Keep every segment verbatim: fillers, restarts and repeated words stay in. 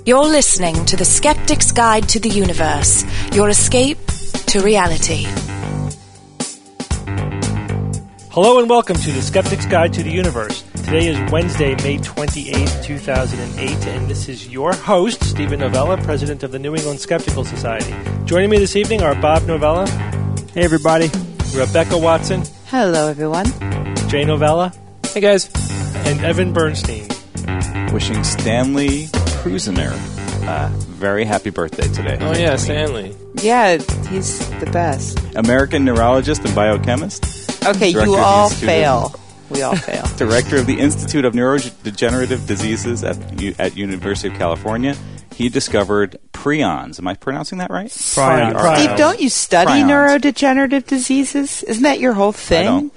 You're listening to The Skeptic's Guide to the Universe, your escape to reality. Hello and welcome to The Skeptic's Guide to the Universe. Today is Wednesday, May twenty-eighth, two thousand eight, and this is your host, Stephen Novella, president of the New England Skeptical Society. Joining me this evening are Bob Novella. Hey, everybody. Rebecca Watson. Hello, everyone. Jay Novella. Hey, guys. And Evan Bernstein. Wishing Stanley Kruziner a very happy birthday today. Oh, yeah, Stanley. Yeah, he's the best. American neurologist and biochemist. Okay, Director you of all the Institute fail. Of, we all fail. Director of the Institute of Neurodegenerative Diseases at, U- at University of California. He discovered prions. Am I pronouncing that right? Prions. Prions. Steve, don't you study Prions. neurodegenerative diseases? Isn't that your whole thing? I don't.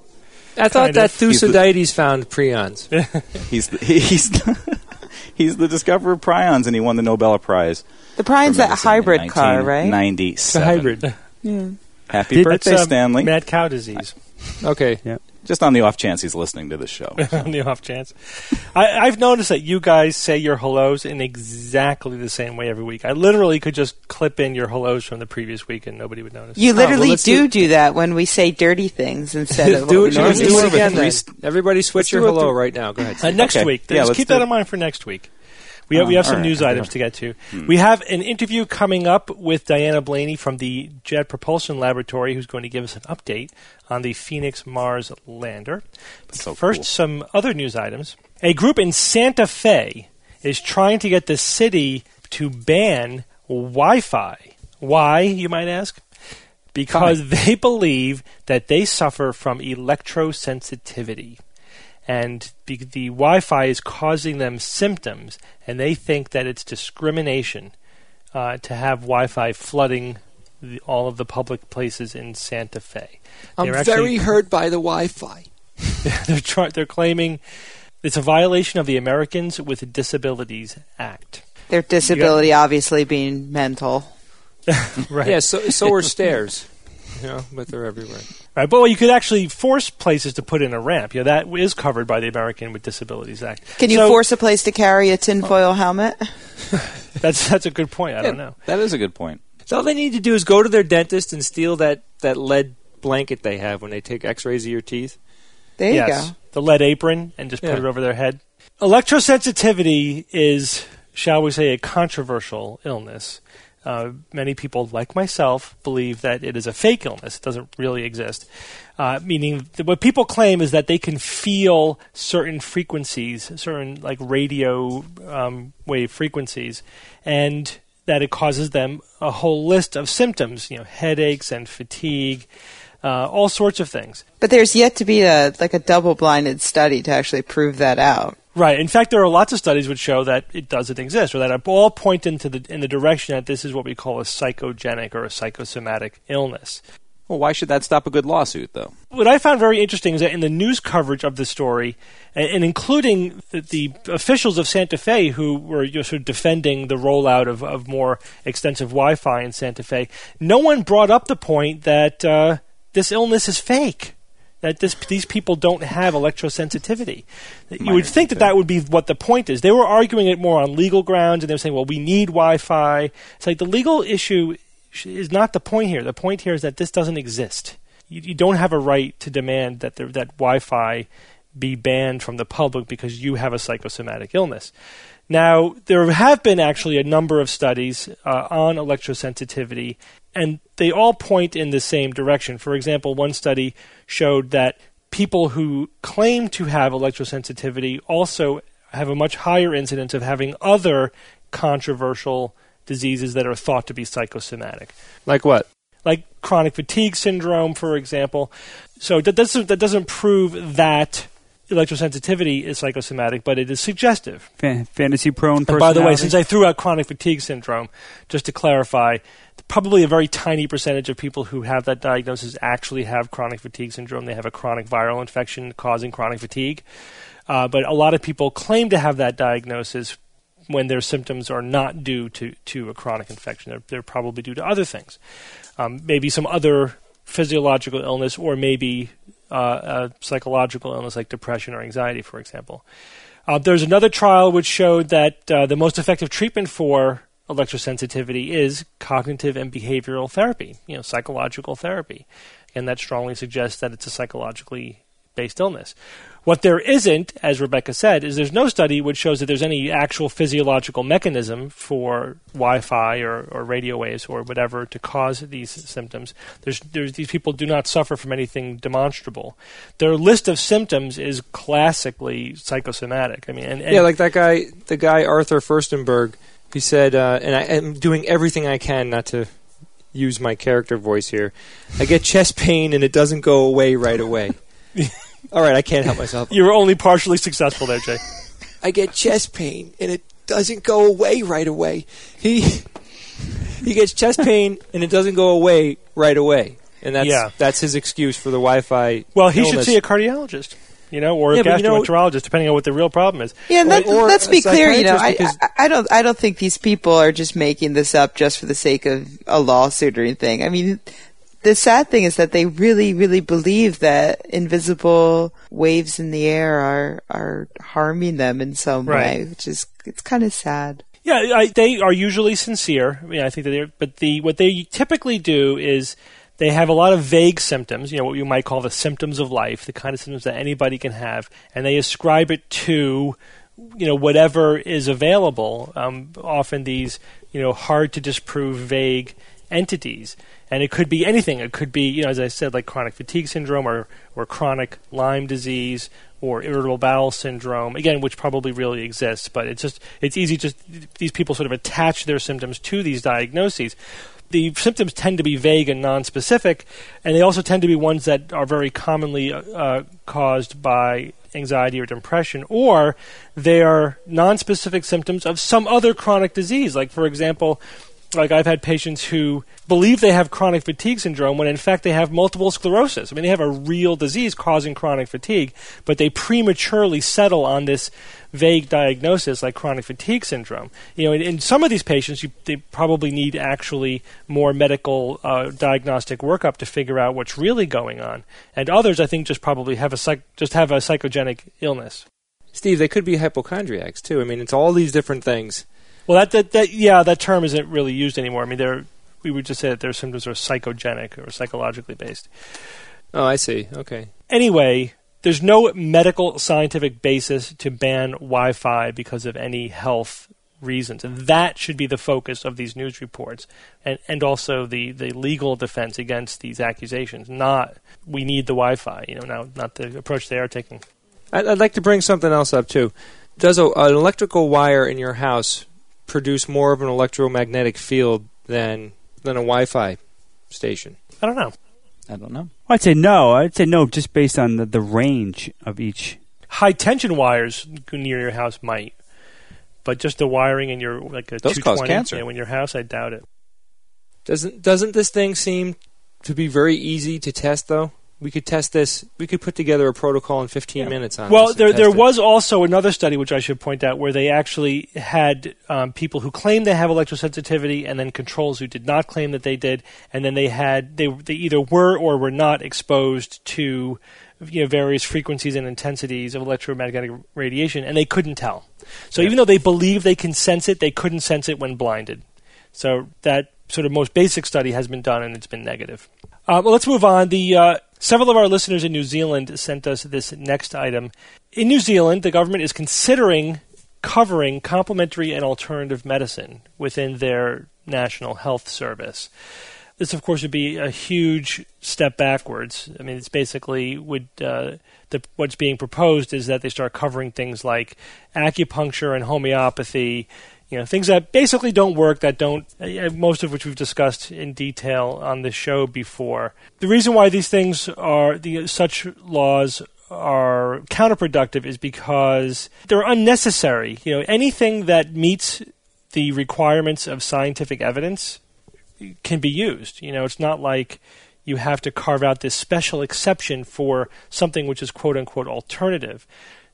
I thought Kind that of. Thucydides found prions. He's the, he's the, he's the discoverer of prions, and he won the Nobel Prize. The prions, for that medicine hybrid in car, right? It's a ninety-seven. hybrid. Yeah. Happy That's, birthday, uh, Stanley. Mad cow disease. Okay. Yeah. Just on the off chance he's listening to the show. On the off chance. I, I've noticed that you guys say your hellos in exactly the same way every week. I literally could just clip in your hellos from the previous week and nobody would notice. You Oh, well, literally let's do do- do that when we say dirty things instead of do what it, we do normally it more of a again, three- then. Everybody switch let's your do a hello three- right now. Go ahead. Uh, Steve. next Okay. week. Yeah, Just let's keep that do- in mind for next week. We have, we Um, have some all right. news items to get to. We have an interview coming up with Diana Blaney from the Jet Propulsion Laboratory, who's going to give us an update on the Phoenix Mars lander. But So first, cool. some other news items. A group in Santa Fe is trying to get the city to ban Wi-Fi. Why, you might ask? Because Fine. they believe that they suffer from electrosensitivity. And the, the Wi-Fi is causing them symptoms, and they think that it's discrimination uh, to have Wi-Fi flooding the, all of the public places in Santa Fe. I'm They're actually- very hurt by the Wi-Fi. they're, try, they're claiming it's a violation of the Americans with Disabilities Act. Their disability obviously being mental. Right. Yeah, so, so are stairs. You know, but they're everywhere. Right, but well, you could actually force places to put in a ramp. Yeah, that is covered by the American with Disabilities Act. Can you So- force a place to carry a tinfoil helmet? That's that's a good point. I Yeah. don't know. That is a good point. So all they need to do is go to their dentist and steal that, that lead blanket they have when they take x-rays of your teeth. There you Yes, go. the lead apron, and just put Yeah. it over their head. Electrosensitivity is, shall we say, a controversial illness. Uh, many people, like myself, believe that it is a fake illness. It doesn't really exist. Uh, meaning, that what people claim is that they can feel certain frequencies, certain like radio um, wave frequencies, and that it causes them a whole list of symptoms. You know, headaches and fatigue, uh, all sorts of things. But there's yet to be a like a double-blinded study to actually prove that out. Right. In fact, there are lots of studies which show that it doesn't exist, or that all point into the in the direction that this is what we call a psychogenic or a psychosomatic illness. Well, why should that stop a good lawsuit, though? What I found very interesting is that in the news coverage of the story, and, and including the, the officials of Santa Fe who were you know, sort of defending the rollout of, of more extensive Wi-Fi in Santa Fe, no one brought up the point that uh, this illness is fake. That this, these people don't have electrosensitivity. You Minor would think that thing. that would be what the point is. They were arguing it more on legal grounds, and they were saying, well, we need Wi-Fi. It's like the legal issue is not the point here. The point here is that this doesn't exist. You, you don't have a right to demand that there, that Wi-Fi be banned from the public because you have a psychosomatic illness. Now, there have been actually a number of studies uh, on electrosensitivity, and they all point in the same direction. For example, one study showed that people who claim to have electrosensitivity also have a much higher incidence of having other controversial diseases that are thought to be psychosomatic, Like what? like chronic fatigue syndrome, for example. So that doesn't, that doesn't prove that electrosensitivity is psychosomatic, but it is suggestive. Fa- fantasy-prone And by the way, personality. since I threw out chronic fatigue syndrome, just to clarify, probably a very tiny percentage of people who have that diagnosis actually have chronic fatigue syndrome. They have a chronic viral infection causing chronic fatigue. Uh, but a lot of people claim to have that diagnosis when their symptoms are not due to, to a chronic infection. They're, they're probably due to other things. Um, maybe some other physiological illness, or maybe uh, a psychological illness like depression or anxiety, for example. Uh, there's another trial which showed that uh, the most effective treatment for electrosensitivity is cognitive and behavioral therapy, you know, psychological therapy. And that strongly suggests that it's a psychologically based illness. What there isn't, as Rebecca said, is there's no study which shows that there's any actual physiological mechanism for Wi-Fi or, or radio waves or whatever to cause these symptoms. There's, there's, these people do not suffer from anything demonstrable. Their list of symptoms is classically psychosomatic. I mean, and, and yeah, like that guy, the guy Arthur Furstenberg, he said, uh, and I am doing everything I can not to use my character voice here. I get chest pain and it doesn't go away right away. All right, I can't help myself. You were only partially successful there, Jay. I get chest pain, and it doesn't go away right away. He he gets chest pain, and it doesn't go away right away. And that's yeah. that's his excuse for the Wi-Fi Well, he illness. should see a cardiologist, you know, or Yeah, a but you know- gastroenterologist, depending on what the real problem is. Yeah, and Or- that, or let's a be clear. You know, I, psychiatrist, I, I don't, I don't think these people are just making this up just for the sake of a lawsuit or anything. I mean, the sad thing is that they really, really believe that invisible waves in the air are are harming them in some Right. way, which is it's kind of sad. Yeah, I, they are usually sincere. I mean, I think that they're, but the what they typically do is they have a lot of vague symptoms, you know, what you might call the symptoms of life, the kind of symptoms that anybody can have, and they ascribe it to, you know, whatever is available. Um, often these, you know, hard to disprove vague entities. And it could be anything. It could be, you know, as I said, like chronic fatigue syndrome or, or chronic Lyme disease or irritable bowel syndrome, again, which probably really exists. But it's just, it's easy just, these people sort of attach their symptoms to these diagnoses. The symptoms tend to be vague and nonspecific, and they also tend to be ones that are very commonly uh, caused by anxiety or depression, or they are nonspecific symptoms of some other chronic disease. Like, for example, like I've had patients who believe they have chronic fatigue syndrome when in fact they have multiple sclerosis. I mean, they have a real disease causing chronic fatigue, but they prematurely settle on this vague diagnosis like chronic fatigue syndrome. You know, in, in some of these patients, you, they probably need actually more medical uh, diagnostic workup to figure out what's really going on. And others, I think, just probably have a psych- just have a psychogenic illness. Steve, they could be hypochondriacs too. I mean, it's all these different things. Well, that, that, that yeah, that term isn't really used anymore. I mean, they're, we would just say that their symptoms are psychogenic or psychologically based. Oh, I see. Okay. Anyway, there's no medical scientific basis to ban Wi-Fi because of any health reasons. And that should be the focus of these news reports and, and also the, the legal defense against these accusations, not we need the Wi-Fi, you know, now, not the approach they are taking. I'd, I'd like to bring something else up too. Does a, an electrical wire in your house produce more of an electromagnetic field than than a Wi-Fi station? I don't know. I don't know. I'd say no. I'd say no, just based on the, the range of each. High tension wires near your house might, but just the wiring in your like a Those two cause twenty cancer. you know, in your house, I doubt it. Doesn't doesn't this thing seem to be very easy to test though? We could test this. We could put together a protocol in fifteen Yeah. minutes on Well, this. and there test there it. was also another study, which I should point out, where they actually had um, people who claimed they have electrosensitivity, and then controls who did not claim that they did, and then they had they they either were or were not exposed to, you know, various frequencies and intensities of electromagnetic radiation, and they couldn't tell. So even though they believe they can sense it, they couldn't sense it when blinded. So that sort of most basic study has been done, and it's been negative. Uh, well, let's move on. The uh, several of our listeners in New Zealand sent us this next item. In New Zealand, the government is considering covering complementary and alternative medicine within their National Health Service. This, of course, would be a huge step backwards. I mean, it's basically would uh, the, what's being proposed is that they start covering things like acupuncture and homeopathy. You know, things that basically don't work, that don't, uh, most of which we've discussed in detail on this show before. The reason why these things are, the, such laws are counterproductive is because they're unnecessary. You know, anything that meets the requirements of scientific evidence can be used. You know, it's not like you have to carve out this special exception for something which is quote-unquote alternative.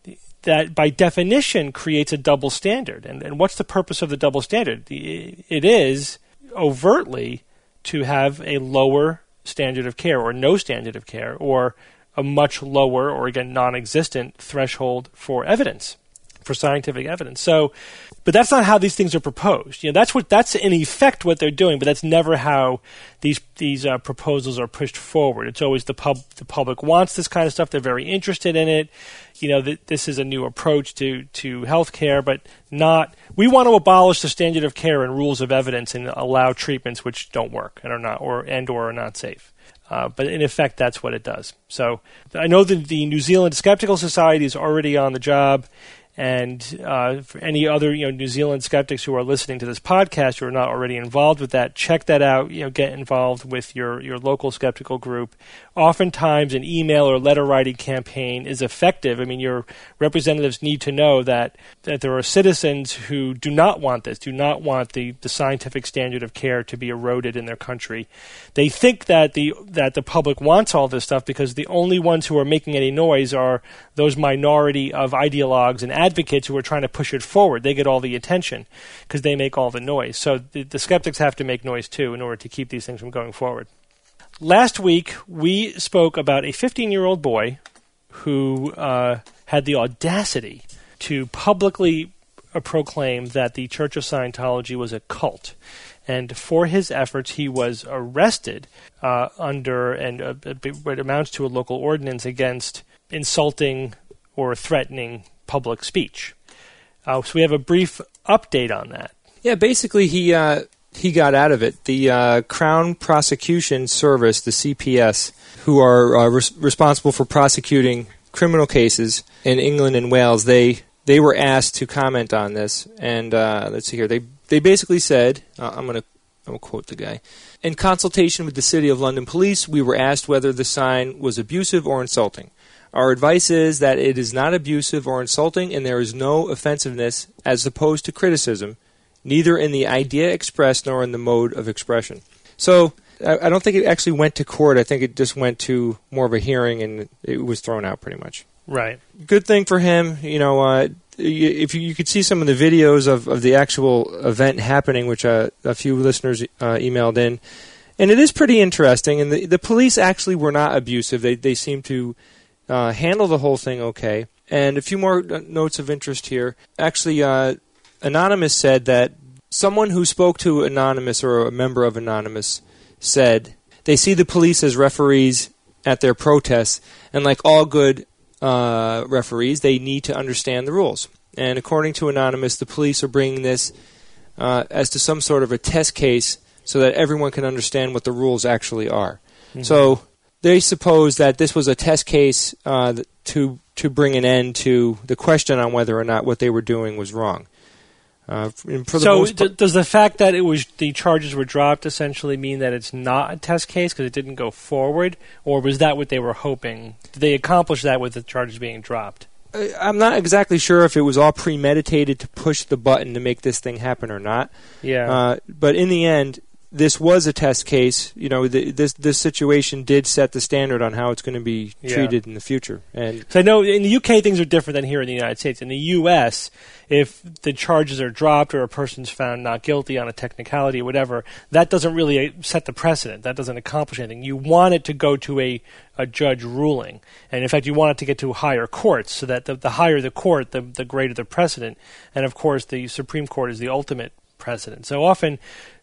That by definition creates a double standard. And, and what's the purpose of the double standard? It is overtly to have a lower standard of care or no standard of care or a much lower or, again, non-existent threshold for evidence. for scientific evidence. So, but that's not how these things are proposed. You know, that's what that's in effect what they're doing, but that's never how these these uh, proposals are pushed forward. It's always the pub the public wants this kind of stuff. They're very interested in it. You know, th- this is a new approach to to healthcare, but not. We want to abolish the standard of care and rules of evidence and allow treatments which don't work and are not or and or are not safe. Uh, but in effect, that's what it does. So I know that the New Zealand Skeptical Society is already on the job. And uh, for any other, you know, New Zealand skeptics who are listening to this podcast who are not already involved with that, check that out. You know, get involved with your, your local skeptical group. Oftentimes, an email or letter writing campaign is effective. I mean, your representatives need to know that that there are citizens who do not want this, do not want the, the scientific standard of care to be eroded in their country. They think that the that the public wants all this stuff because the only ones who are making any noise are those minority of ideologues and advocates who are trying to push it forward. They get all the attention because they make all the noise. So the, the skeptics have to make noise too in order to keep these things from going forward. Last week, we spoke about a fifteen-year-old boy who uh, had the audacity to publicly uh, proclaim that the Church of Scientology was a cult. And for his efforts, he was arrested uh, under and uh, what amounts to a local ordinance against insulting or threatening public speech. Uh, so we have a brief update on that. Yeah, basically he uh, he got out of it. The uh, Crown Prosecution Service, the C P S, who are uh, res- responsible for prosecuting criminal cases in England and Wales, they they were asked to comment on this. And uh, let's see here, they they basically said, uh, I'm going to I'm gonna quote the guy. In consultation with the City of London Police, we were asked whether the sign was abusive or insulting. Our advice is that it is not abusive or insulting, and there is no offensiveness as opposed to criticism, neither in the idea expressed nor in the mode of expression. So I, I don't think it actually went to court. I think it just went to more of a hearing, and it was thrown out pretty much. Right. Good thing for him. You know, uh, if you, you could see some of the videos of, of the actual event happening, which uh, a few listeners uh, emailed in, and it is pretty interesting. And the, the police actually were not abusive. They they seemed to Uh, handle the whole thing okay. And a few more notes of interest here. Actually, uh, Anonymous said that someone who spoke to Anonymous or a member of Anonymous said they see the police as referees at their protests, and like all good uh, referees, they need to understand the rules. And according to Anonymous, the police are bringing this uh, as to some sort of a test case so that everyone can understand what the rules actually are. Mm-hmm. So they suppose that this was a test case uh, to to bring an end to the question on whether or not what they were doing was wrong. Uh, for the so most part, d- does the fact that it was the charges were dropped essentially mean that it's not a test case because it didn't go forward, or was that what they were hoping? Did they accomplish that with the charges being dropped? I'm not exactly sure if it was all premeditated to push the button to make this thing happen or not. Yeah. Uh, but in the end, this was a test case. You know, the, this this situation did set the standard on how it's going to be treated yeah. in the future. And so I know in the U K things are different than here in the United States. In the U S, if the charges are dropped or a person's found not guilty on a technicality or whatever, that doesn't really set the precedent. That doesn't accomplish anything. You want it to go to a, a judge ruling. And in fact, you want it to get to higher courts so that the, the higher the court, the, the greater the precedent. And of course, the Supreme Court is the ultimate precedent. So often,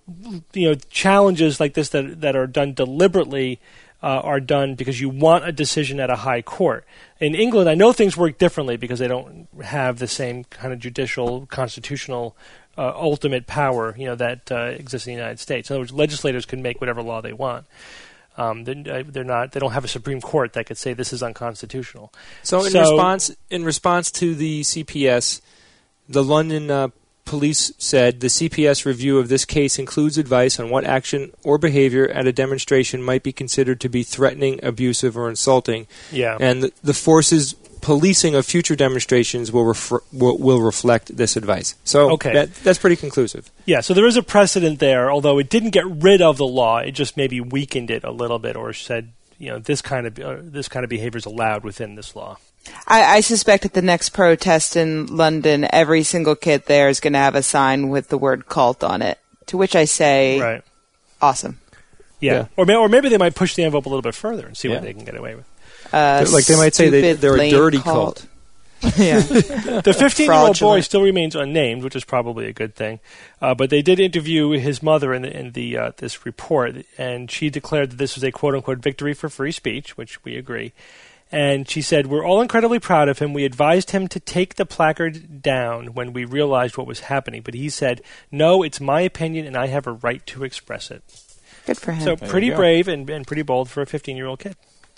you know, challenges like this that that are done deliberately uh, are done because you want a decision at a high court. In England, I know things work differently because they don't have the same kind of judicial, constitutional, uh, ultimate power, you know, that uh, exists in the United States. In other words, legislators can make whatever law they want. Um, they're, they're not. They don't have a Supreme Court that could say this is unconstitutional. So, in so, response, in response to the C P S, the London Uh, Police said the C P S review of this case includes advice on what action or behavior at a demonstration might be considered to be threatening, abusive, or insulting. Yeah. And the, the force's policing of future demonstrations will, refer, will will reflect this advice. So okay. that, that's pretty conclusive. Yeah, so there is a precedent there, although it didn't get rid of the law. It just maybe weakened it a little bit or said, you know, this kind of uh, this kind of behavior is allowed within this law. I, I suspect at the next protest in London, every single kid there is going to have a sign with the word cult on it, to which I say, right. Awesome. Yeah. yeah. Or, may, or maybe they might push the envelope a little bit further and see yeah. what they can get away with. Uh, like they might say they, they're a dirty cult. cult. Yeah. The fifteen-year-old boy Fraudulent. still remains unnamed, which is probably a good thing. Uh, but they did interview his mother in, the, in the uh, this report, and she declared that this was a quote-unquote victory for free speech, which we agree. And she said, "We're all incredibly proud of him. We advised him to take the placard down when we realized what was happening. But he said, no, it's my opinion, and I have a right to express it." Good for him. So There pretty you go. brave and, and pretty bold for a fifteen-year-old kid.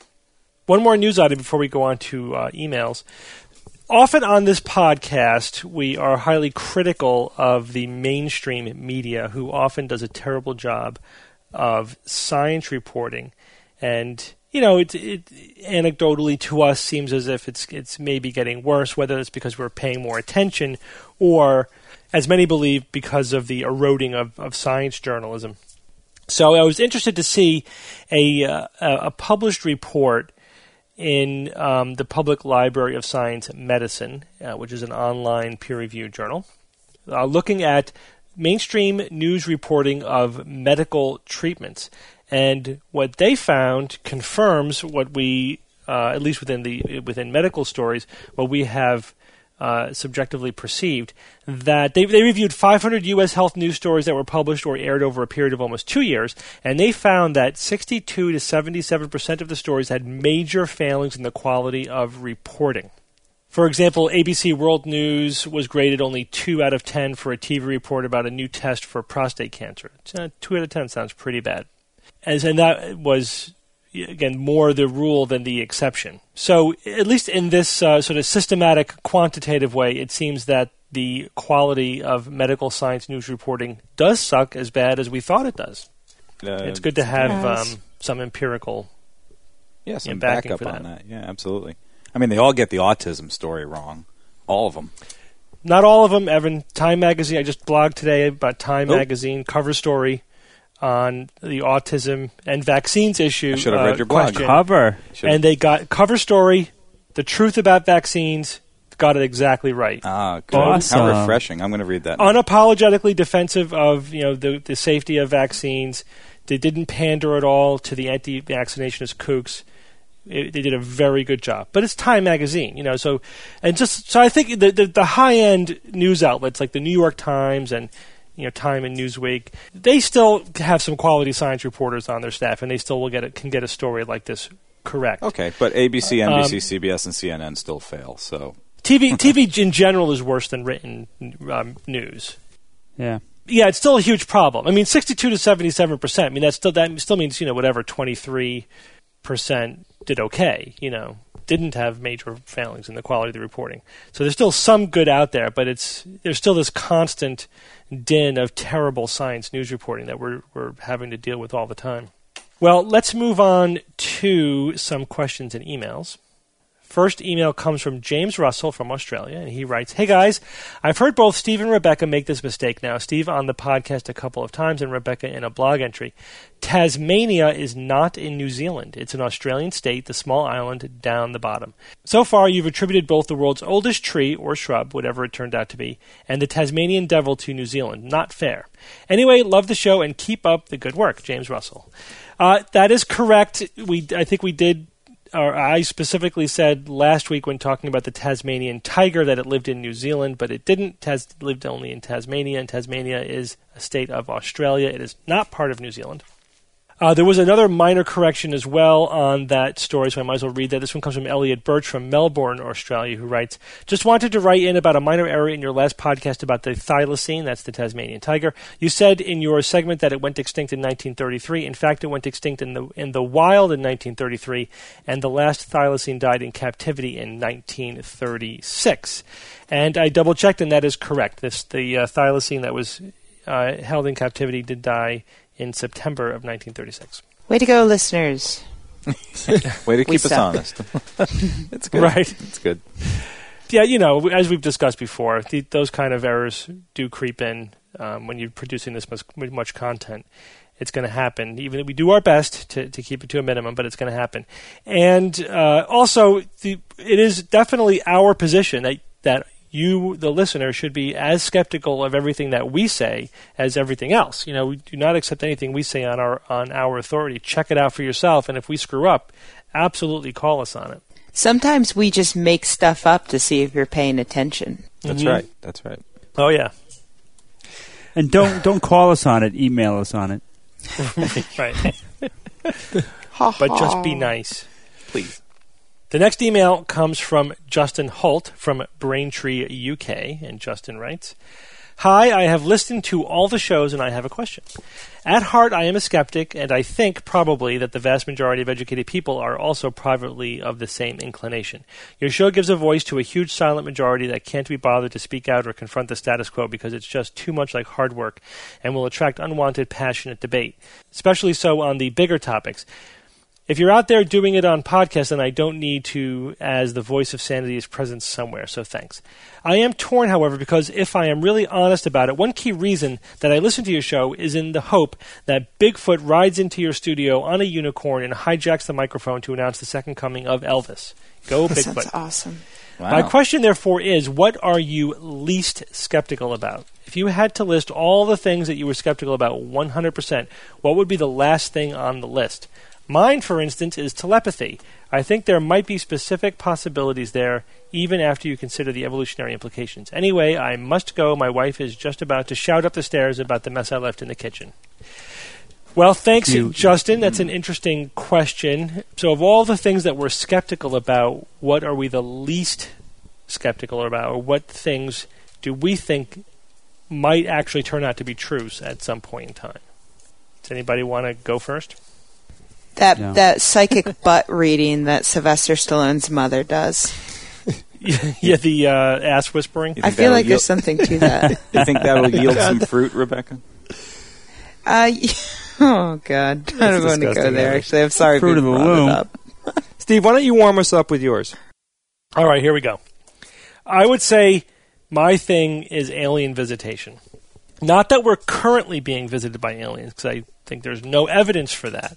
One more news item before we go on to uh, emails. Often on this podcast, we are highly critical of the mainstream media, who often does a terrible job of science reporting. And, you know, it, it anecdotally to us seems as if it's it's maybe getting worse, whether it's because we're paying more attention or, as many believe, because of the eroding of, of science journalism. So I was interested to see a, uh, a published report in um, the Public Library of Science Medicine, uh, which is an online peer-reviewed journal, uh, looking at mainstream news reporting of medical treatments. And what they found confirms what we, uh, at least within the within medical stories, what we have uh, subjectively perceived, that they, they reviewed five hundred U S health news stories that were published or aired over a period of almost two years, and they found that sixty-two to seventy-seven percent of the stories had major failings in the quality of reporting. For example, A B C World News was graded only two out of ten for a T V report about a new test for prostate cancer. Uh, two out of ten sounds pretty bad. As, and that was, again, more the rule than the exception. So at least in this uh, sort of systematic, quantitative way, it seems that the quality of medical science news reporting does suck as bad as we thought it does. Uh, It's good to have Yes. um, some empirical yeah, some yeah, backing backup for on that. that. Yeah, absolutely. I mean, they all get the autism story wrong. All of them. Not all of them, Evan. Time Magazine, I just blogged today about Time Oh. Magazine, cover story on the autism and vaccines issue. I should have uh, read your blog. question. Cover. Should've- And they got cover story, the truth about vaccines, got it exactly right. Ah, good. Awesome. How refreshing. I'm going to read that. Unapologetically defensive of, you know, the, the safety of vaccines. They didn't pander at all to the anti-vaccinationist kooks. It, they did a very good job. But it's Time Magazine, you know, so and just so I think the, the the high-end news outlets like the New York Times and, you know, Time and Newsweek, they still have some quality science reporters on their staff, and they still will get it, can get a story like this correct. Okay, but A B C, N B C, Um, C B S, and C N N still fail. So T V T V in general is worse than written um, news. Yeah. Yeah, it's still a huge problem. I mean, sixty-two to seventy-seven percent. I mean, that still that still means, you know, whatever twenty-three percent did okay. You know, didn't have major failings in the quality of the reporting. So there's still some good out there, but it's there's still this constant din of terrible science news reporting that we're we're having to deal with all the time. Well, let's move on to some questions and emails. First email comes from James Russell from Australia, and he writes, "Hey guys, I've heard both Steve and Rebecca make this mistake now. Steve on the podcast a couple of times and Rebecca in a blog entry. Tasmania is not in New Zealand. It's an Australian state, the small island down the bottom. So far, you've attributed both the world's oldest tree or shrub, whatever it turned out to be, and the Tasmanian devil to New Zealand. Not fair. Anyway, love the show and keep up the good work, James Russell." Uh, that is correct. We, I think we did... Or I specifically said last week when talking about the Tasmanian tiger that it lived in New Zealand, but it didn't. It Tas- lived only in Tasmania, and Tasmania is a state of Australia. It is not part of New Zealand. Uh, there was another minor correction as well on that story, so I might as well read that. This one comes from Elliot Birch from Melbourne, Australia, who writes, "Just wanted to write in about a minor error in your last podcast about the thylacine, that's the Tasmanian tiger. You said in your segment that it went extinct in nineteen thirty-three. In fact, it went extinct in the in the wild in nineteen thirty-three, and the last thylacine died in captivity in nineteen thirty-six. And I double-checked, and that is correct. This the uh, thylacine that was uh, held in captivity did die in September of nineteen thirty-six. Way to go, listeners. way to We keep us suck. honest. It's good. Right. It's good. Yeah, you know, as we've discussed before, the, those kind of errors do creep in um, when you're producing this much, much content. It's going to happen. Even we do our best to, to keep it to a minimum, but it's going to happen. And uh, also, the, it is definitely our position that that you, the listener, should be as skeptical of everything that we say as everything else. You know, we do not accept anything we say on our on our authority. Check it out for yourself, and if we screw up, absolutely call us on it. Sometimes we just make stuff up to see if you're paying attention. That's Mm-hmm. right. That's right. Oh, yeah. And don't don't call us on it. Email us on it. Right. But just be nice, please. The next email comes from Justin Holt from Braintree, U K, and Justin writes, "Hi, I have listened to all the shows and I have a question. At heart, I am a skeptic, and I think probably that the vast majority of educated people are also privately of the same inclination. Your show gives a voice to a huge silent majority that can't be bothered to speak out or confront the status quo because it's just too much like hard work and will attract unwanted, passionate debate, especially so on the bigger topics. If you're out there doing it on podcasts, then I don't need to, as the voice of sanity is present somewhere, so thanks. I am torn, however, because if I am really honest about it, one key reason that I listen to your show is in the hope that Bigfoot rides into your studio on a unicorn and hijacks the microphone to announce the second coming of Elvis. Go That Bigfoot. sounds awesome. Wow. My question, therefore, is what are you least skeptical about? If you had to list all the things that you were skeptical about one hundred percent, what would be the last thing on the list? Mine, for instance, is telepathy. I think there might be specific possibilities there, even after you consider the evolutionary implications. Anyway, I must go. My wife is just about to shout up the stairs about the mess I left in the kitchen. Well, thanks, You- Justin. That's an interesting question. So of all the things that we're skeptical about, what are we the least skeptical about? Or what things do we think might actually turn out to be true at some point in time? Does anybody want to go first? That No. that psychic butt reading that Sylvester Stallone's mother does. Yeah, the uh, ass whispering. You I think feel that'll like yield- there's something to that. You think that'll yield some fruit, Rebecca? Uh, oh, God. I don't want to go disgusting, there, Eric. actually. I'm sorry Fruit for of the brought loom. it up. Steve, why don't you warm us up with yours? All right, here we go. I would say my thing is alien visitation. Not that we're currently being visited by aliens, because I think there's no evidence for that.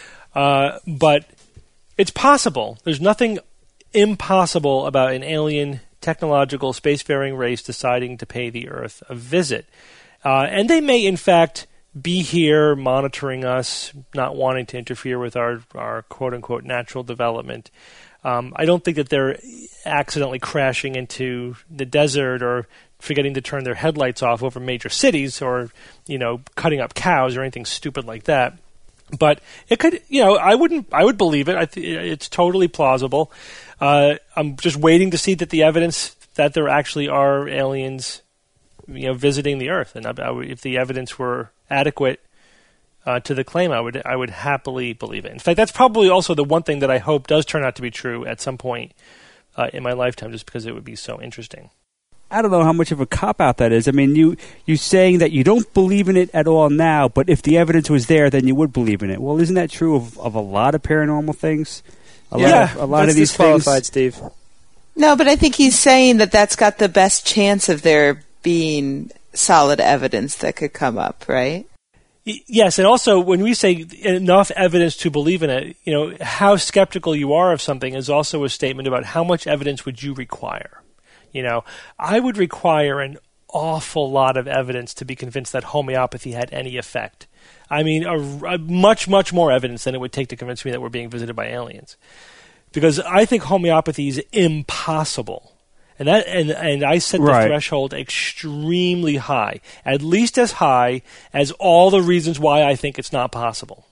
Uh, but it's possible. There's nothing impossible about an alien technological spacefaring race deciding to pay the Earth a visit. Uh, and they may, in fact, be here monitoring us, not wanting to interfere with our, our quote-unquote natural development. Um, I don't think that they're accidentally crashing into the desert or forgetting to turn their headlights off over major cities or, you know, cutting up cows or anything stupid like that. But it could, you know, I wouldn't, I would believe it. I th- it's totally plausible. Uh, I'm just waiting to see that the evidence that there actually are aliens, you know, visiting the Earth. And I, I would, if the evidence were adequate uh, to the claim, I would, I would happily believe it. In fact, that's probably also the one thing that I hope does turn out to be true at some point uh, in my lifetime, just because it would be so interesting. I don't know how much of a cop-out that is. I mean, you you saying that you don't believe in it at all now, but if the evidence was there, then you would believe in it. Well, isn't that true of, of a lot of paranormal things? A Yeah, lot of, a lot that's of these disqualified, things. Steve. No, but I think he's saying that that's got the best chance of there being solid evidence that could come up, right? Y- Yes, and also when we say enough evidence to believe in it, you know, how skeptical you are of something is also a statement about how much evidence would you require. You know, I would require an awful lot of evidence to be convinced that homeopathy had any effect. I mean, a, a much, much more evidence than it would take to convince me that we're being visited by aliens. Because I think homeopathy is impossible. And that and, and I set the Right. threshold extremely high, at least as high as all the reasons why I think it's not possible.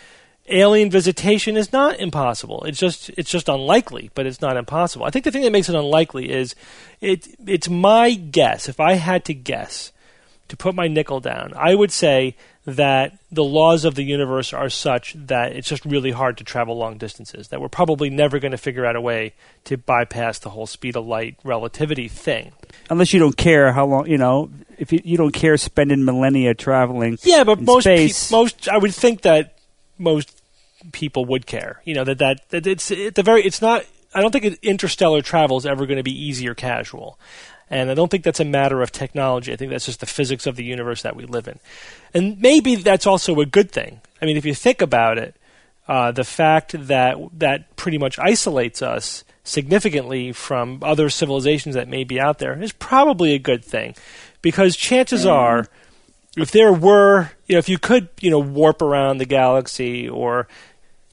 Alien visitation is not impossible. It's just it's just unlikely, but it's not impossible. I think the thing that makes it unlikely is it it's my guess. If I had to guess, to put my nickel down, I would say that the laws of the universe are such that it's just really hard to travel long distances, that we're probably never going to figure out a way to bypass the whole speed of light relativity thing. Unless you don't care how long, you know, if you, you don't care spending millennia traveling Yeah, but in most pe- space. most I would think that most people would care. You know, that that, that it's at the very it's not I don't think it, interstellar travel is ever going to be easy or casual. And I don't think that's a matter of technology. I think that's just the physics of the universe that we live in. And maybe that's also a good thing. I mean, if you think about it, uh, the fact that that pretty much isolates us significantly from other civilizations that may be out there is probably a good thing. Because chances are, if there were, you know, if you could, you know, warp around the galaxy or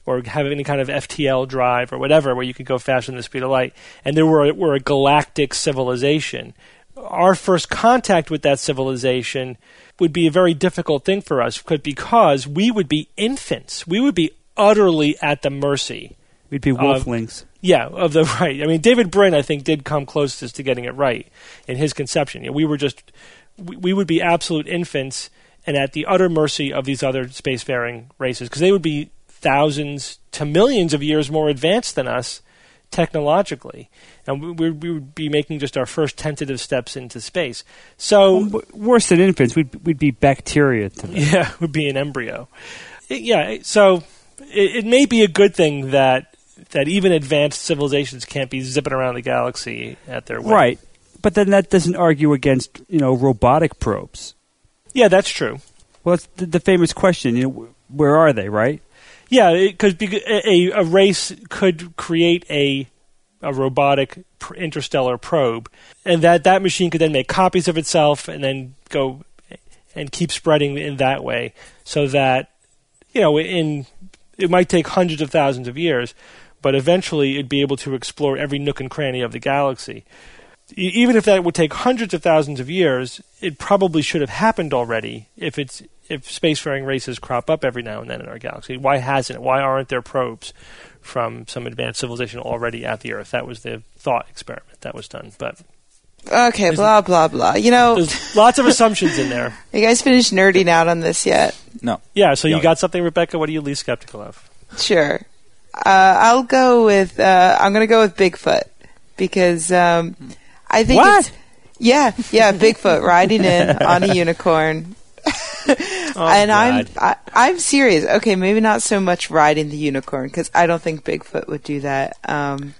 or have any kind of F T L drive or whatever where you could go faster than the speed of light, and there were, were a galactic civilization, our first contact with that civilization would be a very difficult thing for us because we would be infants. We would be utterly at the mercy. We'd be wolflings. Of, yeah, of the right. I mean, David Brin, I think, did come closest to getting it right in his conception. You know, we were just, we, we would be absolute infants and at the utter mercy of these other spacefaring races because they would be thousands to millions of years more advanced than us technologically, and we, we would be making just our first tentative steps into space. So well, worse than infants, we'd we'd be bacteria to them. Yeah, would be an embryo. It, yeah, so it, it may be a good thing that that even advanced civilizations can't be zipping around the galaxy at their will. Right, but then that doesn't argue against you know robotic probes. Yeah, that's true. Well, it's the, the famous question. You know, where are they? Right. Yeah, because a, a race could create a a robotic interstellar probe, and that, that machine could then make copies of itself and then go and keep spreading in that way, so that you know, in it might take hundreds of thousands of years, but eventually it'd be able to explore every nook and cranny of the galaxy. E- even if that would take hundreds of thousands of years, it probably should have happened already if it's if spacefaring races crop up every now and then in our galaxy. Why hasn't it? Why aren't there probes from some advanced civilization already at the Earth? That was the thought experiment that was done. But okay, blah, blah, blah. You know, there's lots of assumptions in there. You guys finished nerding out on this yet? No. Yeah, so you No. got something, Rebecca? What are you least skeptical of? Sure. Uh, I'll go with, uh, I'm going to go with Bigfoot because um, I think What? it's... Yeah, yeah, Bigfoot riding in on a unicorn. Oh, and God. I'm I, I'm serious. Okay, maybe not so much riding the unicorn because I don't think Bigfoot would do that. Um,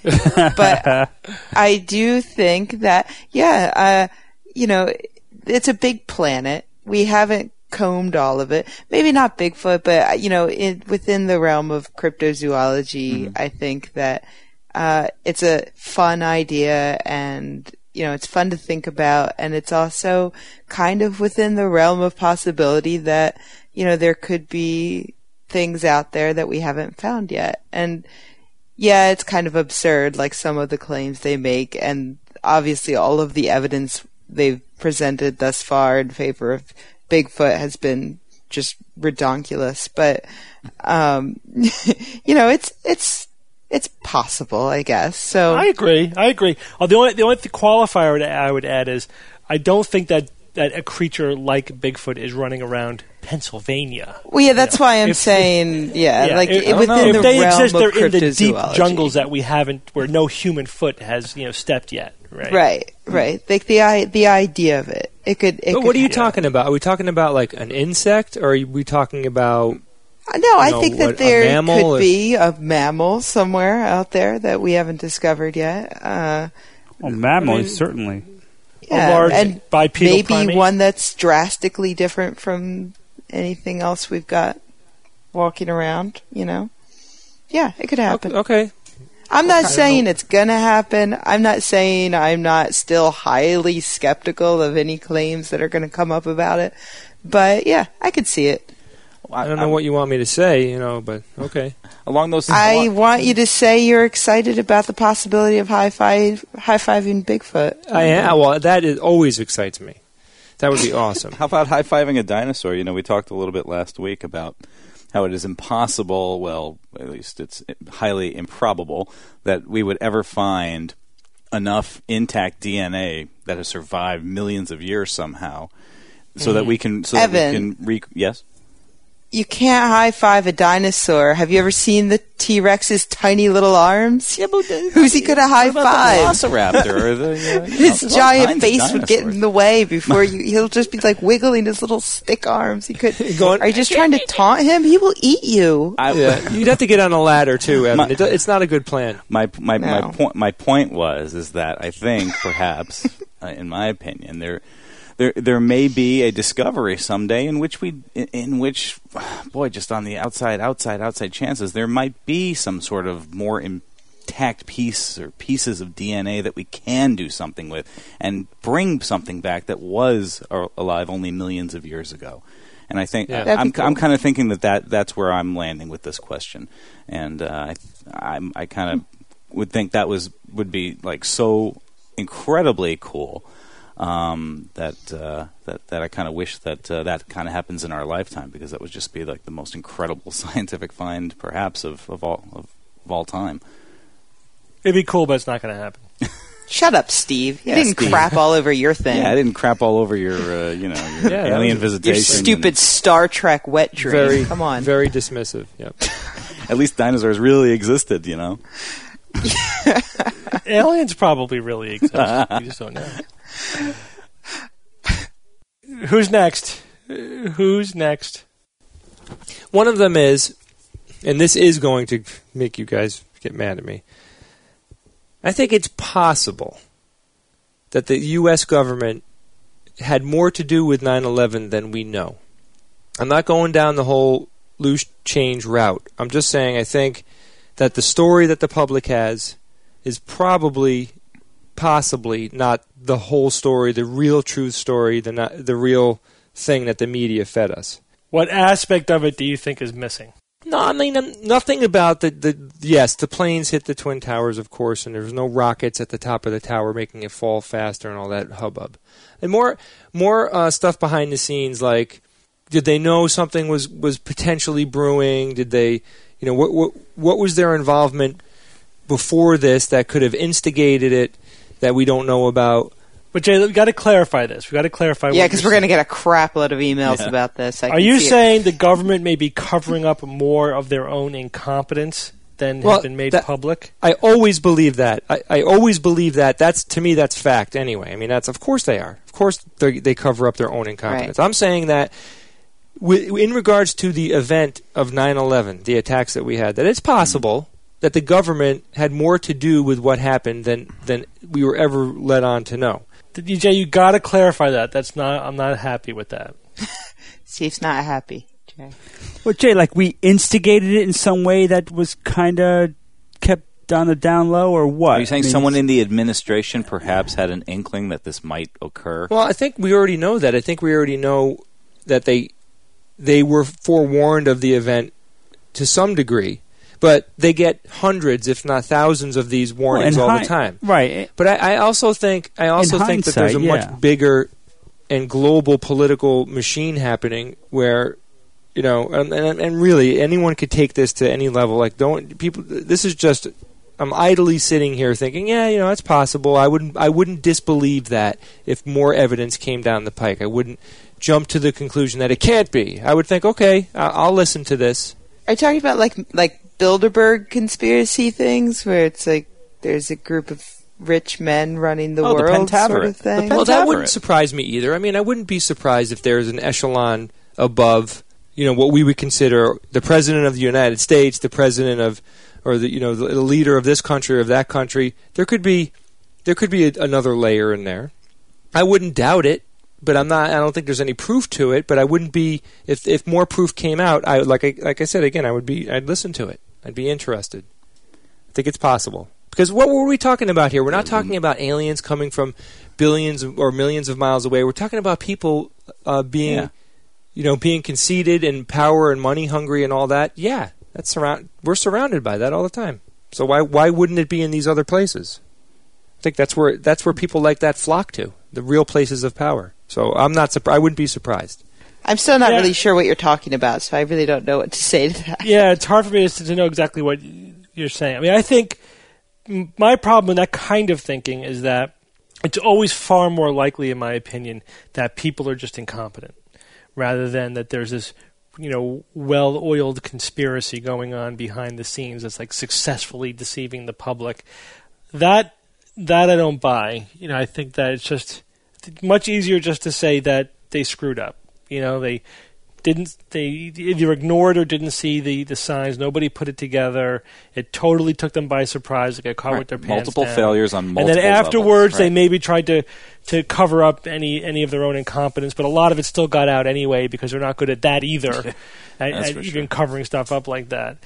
but I do think that yeah, uh, you know, it's a big planet. We haven't combed all of it. Maybe not Bigfoot, but uh, you know, in, within the realm of cryptozoology, mm-hmm. I think that uh, it's a fun idea and. You know, it's fun to think about, and it's also kind of within the realm of possibility that, you know, there could be things out there that we haven't found yet. And yeah, it's kind of absurd, like some of the claims they make, and obviously all of the evidence they've presented thus far in favor of Bigfoot has been just redonkulous. But, um, you know, it's, it's, It's possible, I guess. So I agree. I agree. Oh, the only the only qualifier that I would add is I don't think that, that a creature like Bigfoot is running around Pennsylvania. Well, yeah, that's you know? why I'm if, saying, yeah, yeah like if, it, within if the they realm exist, of they're in the deep cryptozoology. jungles that we haven't, where no human foot has, you know, stepped yet. Right. Right. Right. Like the i the idea of it, it could. It But could what are you happen. talking about? Are we talking about like an insect, or are we talking about? No, I know, think what, that a there mammal could or- be a mammal somewhere out there that we haven't discovered yet. Uh, Well, mammals, I mean- certainly. yeah, large and bipedal maybe primate? one that's drastically different from anything else we've got walking around. You know, yeah, it could happen. Okay. I'm not kind of saying know? it's gonna happen. I'm not saying I'm not still highly skeptical of any claims that are gonna come up about it. But yeah, I could see it. I don't know what you want me to say, you know, but okay. Along those I want you to say you're excited about the possibility of high five, high fiving Bigfoot. I am. Well, that is, always excites me. That would be awesome. How about high-fiving a dinosaur? You know, we talked a little bit last week about how it is impossible, well, at least it's highly improbable, that we would ever find enough intact D N A that has survived millions of years somehow, so that we can, so that we Evan. can, re- yes? You can't high five a dinosaur. Have you ever seen the T Rex's tiny little arms? Yeah, but Who's he gonna high five? The Velociraptor or the, you know, His there's all giant kinds of face would get in dinosaurs. the way before you. He'll just be like wiggling his little stick arms. He could. Going- Are you just trying to taunt him? He will eat you. I, Yeah, you'd have to get on a ladder too, Evan. My- It do, it's not a good plan. My my No. my point my point was is that I think perhaps, uh, in my opinion, there there there may be a discovery someday in which we in, in which, boy, just on the outside outside outside chances there might be some sort of more intact piece or pieces of D N A that we can do something with and bring something back that was a- alive only millions of years ago. And I think Yeah. I, I'm cool. I'm kind of thinking that, that that's where I'm landing with this question, and uh, I I'm, I kind of would think that was would be like so incredibly cool. Um, that uh, that that I kind of wish that uh, that kind of happens in our lifetime, because that would just be like the most incredible scientific find, perhaps of, of all of, of all time. It'd be cool, but it's not going to happen. Shut up, Steve. You Yeah, didn't Steve. crap all over your thing. Yeah, I didn't crap all over your uh, you know your Yeah, that alien was- visitation. Your stupid and Star Trek wet dream. Very, Come on. very dismissive. Yep. at least dinosaurs really existed, you know. Aliens probably really exist. We just don't know. Who's next? Who's next? One of them is, and this is going to make you guys get mad at me, I think it's possible that the U S government had more to do with nine eleven than we know. I'm not going down the whole loose change route. I'm just saying I think that the story that the public has is probably, possibly not the whole story, the real true story, the not, the real thing that the media fed us. What aspect of it do you think is missing? No, I mean um, nothing about the, the. Yes, the planes hit the Twin Towers, of course, and there was no rockets at the top of the tower making it fall faster and all that hubbub. And more, more uh, stuff behind the scenes, like did they know something was, was potentially brewing? Did they, you know, what what what was their involvement before this that could have instigated it that we don't know about? But Jay, we've got to clarify this. We've got to clarify. Yeah, what because you're we're going to saying. get a crap load of emails Yeah. about this. I Are can you see it. saying the government may be covering up more of their own incompetence than Well, has been made that- public? I always believe that. I, I always believe that. That's to me, that's fact. Anyway, I mean, that's of course they are. Of course, they they cover up their own incompetence. Right. I'm saying that wi- in regards to the event of nine eleven, the attacks that we had, that it's possible that the government had more to do with what happened than than we were ever led on to know. D J, you got to clarify that. That's not. I'm not happy with that. Steve's not happy. Jay. Well, Jay, like we instigated it in some way that was kind of kept on the down low, or what? Are you saying I mean, someone in the administration perhaps had an inkling that this might occur? Well, I think we already know that. I think we already know that they they were forewarned of the event to some degree, but they get hundreds, if not thousands, of these warnings in all hi- the time. Right. But I, I also think I also think that there's a hindsight, yeah. much bigger and global political machine happening where, you know, and, and, and really anyone could take this to any level. Like, don't people? This is just. I'm idly sitting here thinking, yeah, you know, it's possible. I wouldn't, I wouldn't disbelieve that if more evidence came down the pike. I wouldn't jump to the conclusion that it can't be. I would think, okay, I- I'll listen to this. Are you talking about like like Bilderberg conspiracy things, where it's like there's a group of rich men running the Oh, the world, sort Pentaverate. of thing? The Well, that Pentaverate. wouldn't surprise me either. I mean, I wouldn't be surprised if there's an echelon above, you know, what we would consider the president of the United States, the president of, or the, you know, the, the leader of this country or of that country. There could be, there could be a, another layer in there. I wouldn't doubt it, but I'm not. I don't think there's any proof to it. But I wouldn't be if if more proof came out. I like I, like I said again. I would be. I'd listen to it. I'd be interested. I think it's possible. Because what were we talking about here? We're not talking about aliens coming from billions or millions of miles away. We're talking about people uh, being, Yeah. you know, being conceited and power and money hungry and all that. Yeah, that's surround. We're surrounded by that all the time. So why why wouldn't it be in these other places? I think that's where that's where people like that flock to, the real places of power. So I'm not. Surp- I wouldn't be surprised. I'm still not Yeah. really sure what you're talking about, so I really don't know what to say to that. Yeah, it's hard for me to, to know exactly what you're saying. I mean, I think m- my problem with that kind of thinking is that it's always far more likely, in my opinion, that people are just incompetent, rather than that there's this, you know, well-oiled conspiracy going on behind the scenes that's like successfully deceiving the public. That that I don't buy. You know, I think that it's just it's much easier just to say that they screwed up. You know, they didn't. They either ignored or didn't see the, the signs. Nobody put it together. It totally took them by surprise. They got caught Right. with their pants Multiple down. failures on multiple And then afterwards, levels. they Right. maybe tried to, to cover up any any of their own incompetence, but a lot of it still got out anyway because they're not good at that either. at, That's at for even sure. covering stuff up like that.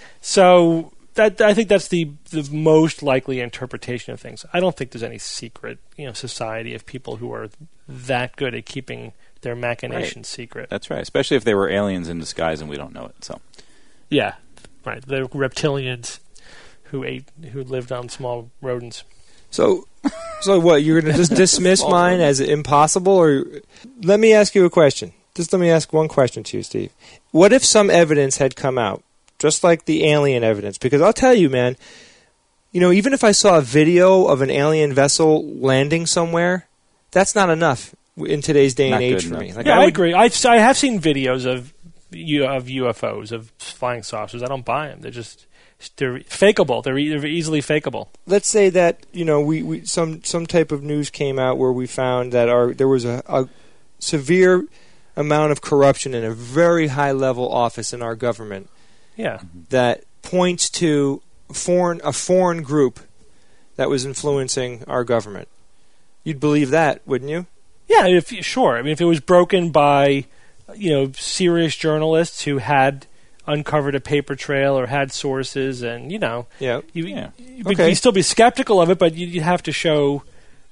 So that I think that's the the most likely interpretation of things. I don't think there's any secret, you know, society of people who are that good at keeping their machinations secret. That's right. Especially if they were aliens in disguise and we don't know it. So, yeah, right. They're reptilians who ate, who lived on small rodents. So, so what? You're going to just dismiss mine as impossible, or let me ask you a question. Just let me ask one question to you, Steve. What if some evidence had come out, just like the alien evidence? Because I'll tell you, man, you know, even if I saw a video of an alien vessel landing somewhere, that's not enough in today's day Not and age good for enough. me. Like, Yeah, I I would, agree. I've, I have seen videos of U- of U F Os, of flying saucers. I don't buy them. They're just they're fakeable. They're, e- they're easily fakeable. let's say that, you know, we, we some some type of news came out where we found that our there was a, a severe amount of corruption in a very high level office in our government Yeah. that points to foreign a foreign group that was influencing our government. You'd believe that, wouldn't you? Yeah, if sure. I mean, if it was broken by, you know, serious journalists who had uncovered a paper trail or had sources, and you know, Yeah. you, Yeah. you would Okay. you'd still be skeptical of it, but you'd have to show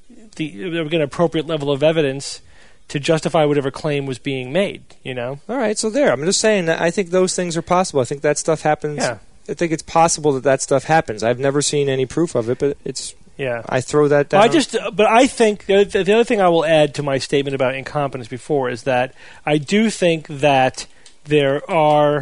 the an appropriate level of evidence to justify whatever claim was being made. You know, All right, so there. I'm just saying that I think those things are possible. I think that stuff happens. Yeah. I think it's possible that that stuff happens. I've never seen any proof of it, but it's. yeah. I throw that down. Well, I just, but I think the other, the other thing I will add to my statement about incompetence before is that I do think that there are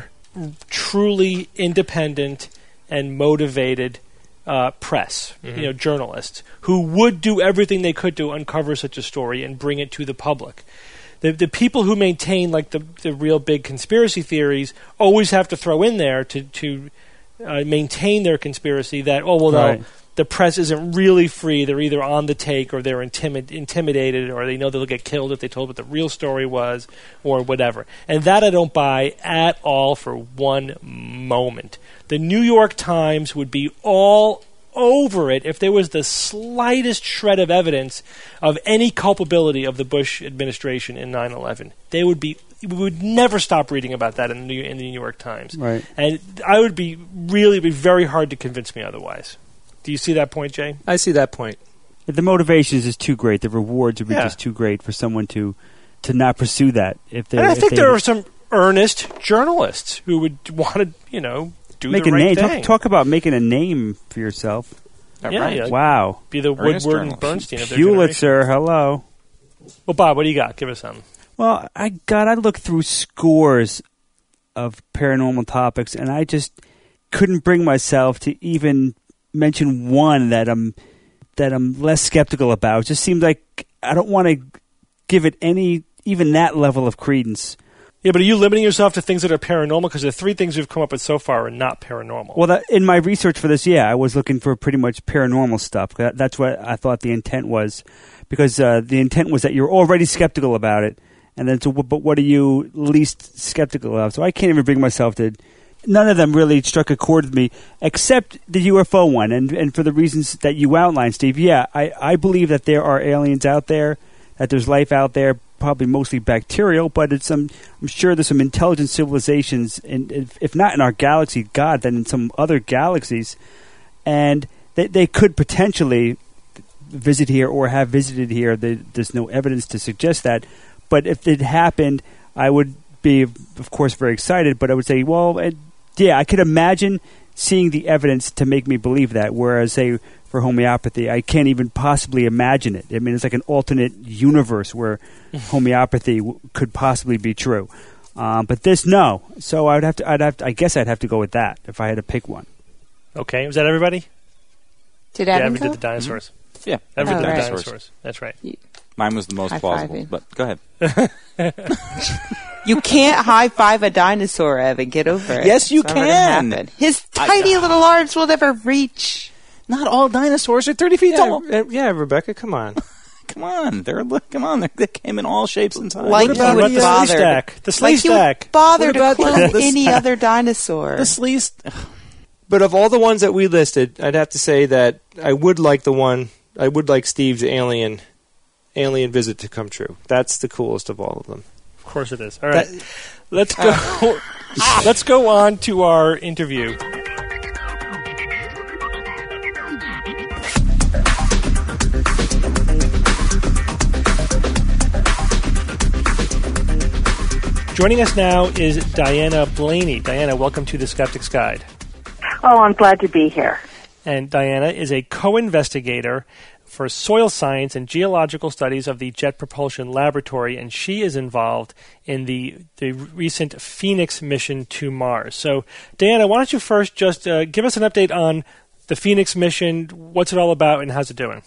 truly independent and motivated uh, press, Mm-hmm. you know, journalists who would do everything they could to uncover such a story and bring it to the public. The the people who maintain like the the real big conspiracy theories always have to throw in there to to uh, maintain their conspiracy that oh well Right. no, the press isn't really free. They're either on the take or they're intimi- intimidated or they know they'll get killed if they told what the real story was or whatever. And that I don't buy at all for one moment. The New York Times would be all over it if there was the slightest shred of evidence of any culpability of the Bush administration in nine eleven. They would be we would never stop reading about that in the New, in the New York Times. Right. And I would be really be very hard to convince me otherwise. Do you see that point, Jay? I see that point. The motivations is too great. The rewards would be Yeah. just too great for someone to to not pursue that. If they, And I if think they there are some earnest journalists who would want to, you know, do make the a right name. thing. Talk, talk about making a name for yourself. That Yeah, right. yeah. Wow, Be the Earnest Woodward and journalist. Bernstein of their Hewlett, generation. sir. Hello. Well, Bob, what do you got? Give us some. Well, I God, I looked through scores of paranormal topics, and I just couldn't bring myself to even mention one that I'm that I'm less skeptical about. It just seemed like I don't want to give it any even that level of credence. Yeah, but are you limiting yourself to things that are paranormal? Because the three things we've come up with so far are not paranormal. Well, that, in my research for this, yeah, I was looking for pretty much paranormal stuff. That, that's what I thought the intent was, because uh, the intent was that you're already skeptical about it, and then so, but what are you least skeptical of? So I can't even bring myself to. None of them really struck a chord with me, except the U F O one, and and for the reasons that you outlined, Steve. Yeah, I, I believe that there are aliens out there, that there's life out there, probably mostly bacterial, but it's some. I'm sure there's some intelligent civilizations, in, if, if not in our galaxy, God, then in some other galaxies, and they they could potentially visit here or have visited here. They, there's no evidence to suggest that, but if it happened, I would be, of course, very excited. But I would say, well, it, yeah, I could imagine seeing the evidence to make me believe that. Whereas, say, for homeopathy, I can't even possibly imagine it. I mean, it's like an alternate universe where homeopathy w- could possibly be true. Um, but this, no. So I would have to. I'd have. To, I guess I'd have to go with that if I had to pick one. Okay, was that everybody? Did Yeah, Evan we go? did the dinosaurs. Yeah. Every Oh, did the right. dinosaurs. That's right. Mine was the most High plausible. fiving. But go ahead. You can't high five a dinosaur, Evan. Get over it. Yes, you It's never gonna can. happen. His tiny little arms will never reach. Not all dinosaurs are thirty feet Yeah, tall. uh, yeah, Rebecca, come on. Come on, they're look. Come on, they're, they came in all shapes and sizes. Like What you about, would what about the bother. slee stack? The slee Like you stack. would bother What to about clone the- the- any other dinosaur. the sleaze. But of all the ones that we listed, I'd have to say that I would like the one. I would like Steve's alien, alien visit to come true. That's the coolest of all of them. Of course it is. All right, let's go. let's go on to our interview. Joining us now is Diana Blaney. Diana, welcome to the Skeptic's Guide. Oh, I'm glad to be here. And Diana is a co-investigator for soil science and geological studies of the Jet Propulsion Laboratory, and she is involved in the, the recent Phoenix mission to Mars. So, Diana, why don't you first just uh, give us an update on the Phoenix mission, what's it all about, and how's it doing?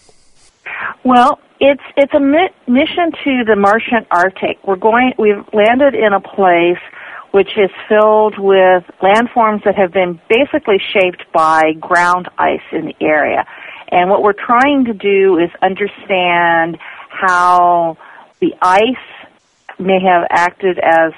Well, it's it's a mi- mission to the Martian Arctic. We're going. We've landed in a place which is filled with landforms that have been basically shaped by ground ice in the area. And what we're trying to do is understand how the ice may have acted as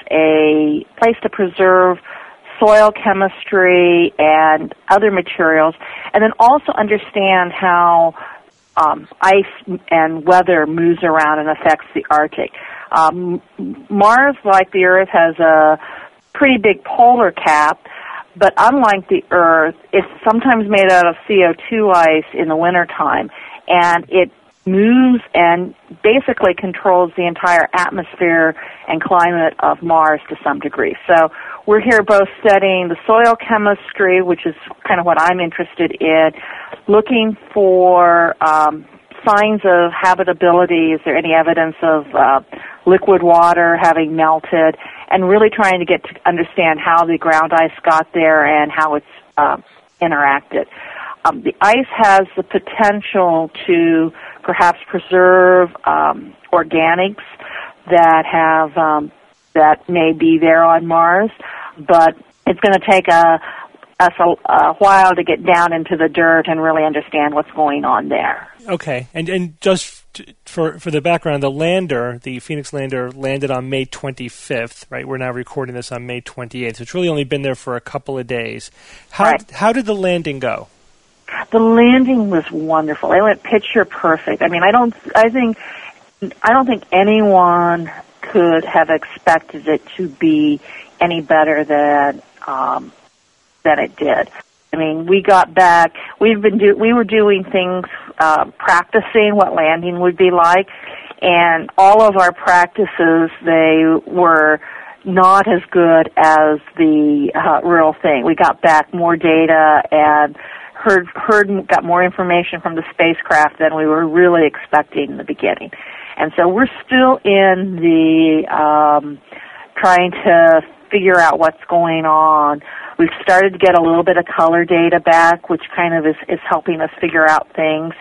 a place to preserve soil chemistry and other materials, and then also understand how um, ice and weather moves around and affects the Arctic. Um, Mars, like the Earth, has a pretty big polar cap, but unlike the Earth, it's sometimes made out of C O two ice in the wintertime, and it moves and basically controls the entire atmosphere and climate of Mars to some degree. So we're here both studying the soil chemistry, which is kind of what I'm interested in, looking for um, signs of habitability. Is there any evidence of uh, liquid water having melted? And really trying to get to understand how the ground ice got there and how it's uh, interacted. Um, the ice has the potential to perhaps preserve um, organics that have um, that may be there on Mars, but it's going to take a, us a, a while to get down into the dirt and really understand what's going on there. Okay, and and just for for the background, the lander, the Phoenix lander, landed on May twenty-fifth. Right, we're now recording this on May twenty-eighth. So it's really only been there for a couple of days. How right. how did the landing go? The landing was wonderful. It went picture perfect. I mean, I don't, I think, I don't think anyone could have expected it to be any better than um, than it did. I mean, we got back. We've been do, we were doing things, uh, practicing what landing would be like, and all of our practices, they were not as good as the uh, real thing. We got back more data and heard heard got more information from the spacecraft than we were really expecting in the beginning. And so we're still in the um, trying to figure out what's going on. We've started to get a little bit of color data back, which kind of is, is helping us figure out things.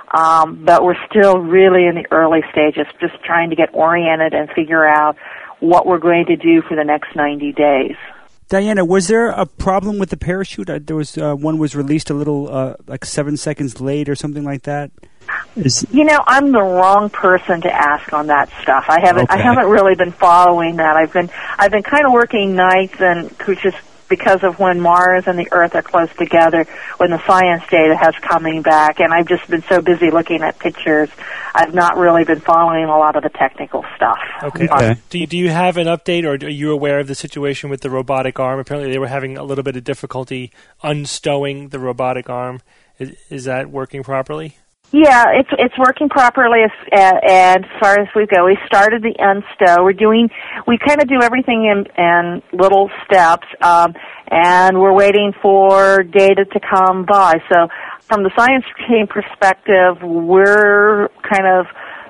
Um, but we're still really in the early stages, just trying to get oriented and figure out what we're going to do for the next ninety days. Diana, was there a problem with the parachute? Uh, there was uh, one was released a little, uh, like seven seconds late or something like that. Is... You know, I'm the wrong person to ask on that stuff. I haven't, okay. I haven't really been following that. I've been, I've been kind of working nights, and just because of when Mars and the Earth are close together, when the science data has coming back, and I've just been so busy looking at pictures, I've not really been following a lot of the technical stuff. Okay. okay. Do you, do you have an update, or are you aware of the situation with the robotic arm? Apparently they were having a little bit of difficulty unstowing the robotic arm. Is, is that working properly? Yeah, it's it's working properly as, uh, and as far as we go. We started the unstow. We're doing, we kind of do everything in, in little steps, um, and we're waiting for data to come by. So from the science team perspective, we're kind of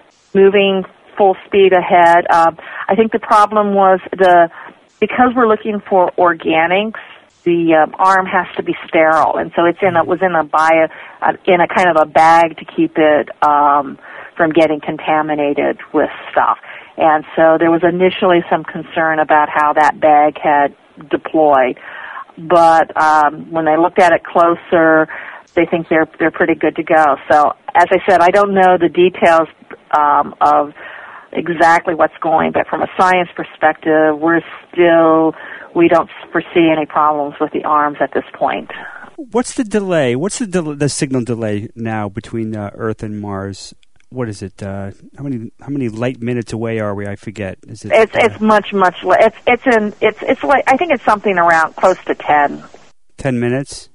moving full speed ahead. Um, I think the problem was the, because we're looking for organics, the um, arm has to be sterile, and so it's in a, was in a bio, uh, in a kind of a bag to keep it um, from getting contaminated with stuff. And so there was initially some concern about how that bag had deployed, but um, when they looked at it closer, they think they're they're pretty good to go. So as I said, I don't know the details um, of exactly what's going, but from a science perspective, we're still. We don't foresee any problems with the arms at this point. What's the delay? What's the del- the signal delay now between uh, Earth and Mars? What is it? Uh, how many how many light minutes away are we? I forget. Is it? It's uh, it's much much less. It's it's in it's it's like I think it's something around close to ten. Ten minutes.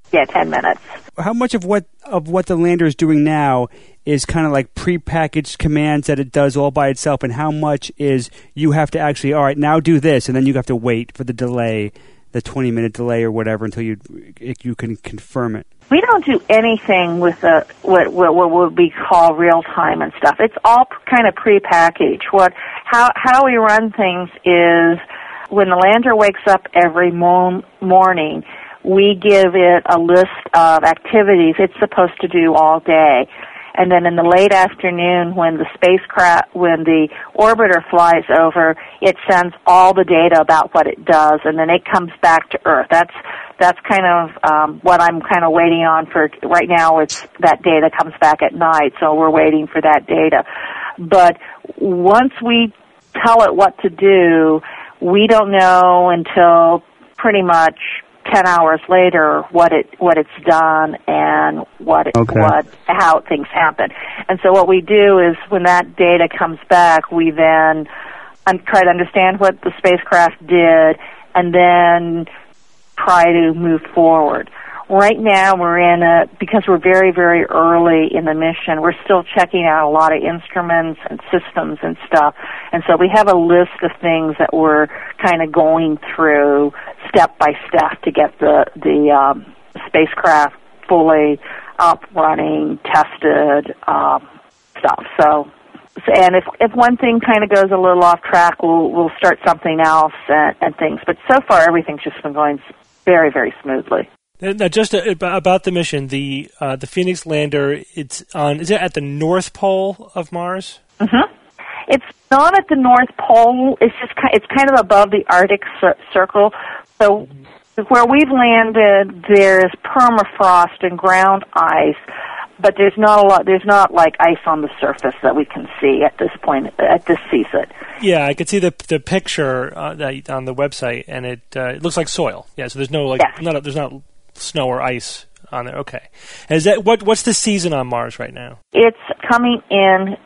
yeah, ten minutes. How much of what of what the lander is doing now is kind of like prepackaged commands that it does all by itself, and how much is you have to actually, all right, now do this, and then you have to wait for the delay, the twenty-minute delay or whatever, until you you can confirm it? We don't do anything with the what what, what would be called real time and stuff. It's all kind of prepackaged. What how how we run things is when the lander wakes up every mo- morning, we give it a list of activities it's supposed to do all day. And then in the late afternoon, when the spacecraft, when the orbiter flies over, it sends all the data about what it does, and then it comes back to Earth. That's that's kind of um, what I'm kind of waiting on for right now. It's that data comes back at night, so we're waiting for that data. But once we tell it what to do, we don't know until pretty much ten hours later what it what it's done and what it, okay. what how things happen. And so what we do is when that data comes back, we then un- try to understand what the spacecraft did and then try to move forward. Right now we're in a, because we're very, very early in the mission, we're still checking out a lot of instruments and systems and stuff. And so we have a list of things that we're kind of going through step by step to get the, the um, spacecraft fully up, running, tested, um, stuff. So, and if if one thing kind of goes a little off track, we'll we'll start something else and, and things. But so far, everything's just been going very, very smoothly. Now, just about the mission, the uh, the Phoenix lander, it's on. Is it at the North Pole of Mars? Mm-hmm. It's not at the North Pole. It's just it's kind of above the Arctic cir- Circle. So where we've landed, there's permafrost and ground ice, but there's not a lot. There's not like ice on the surface that we can see at this point at this season. Yeah, I could see the the picture uh, that, on the website, and it uh, it looks like soil. Yeah, so there's no like yeah. not a, there's not snow or ice on there. Okay, is that what what's the season on Mars right now? It's coming in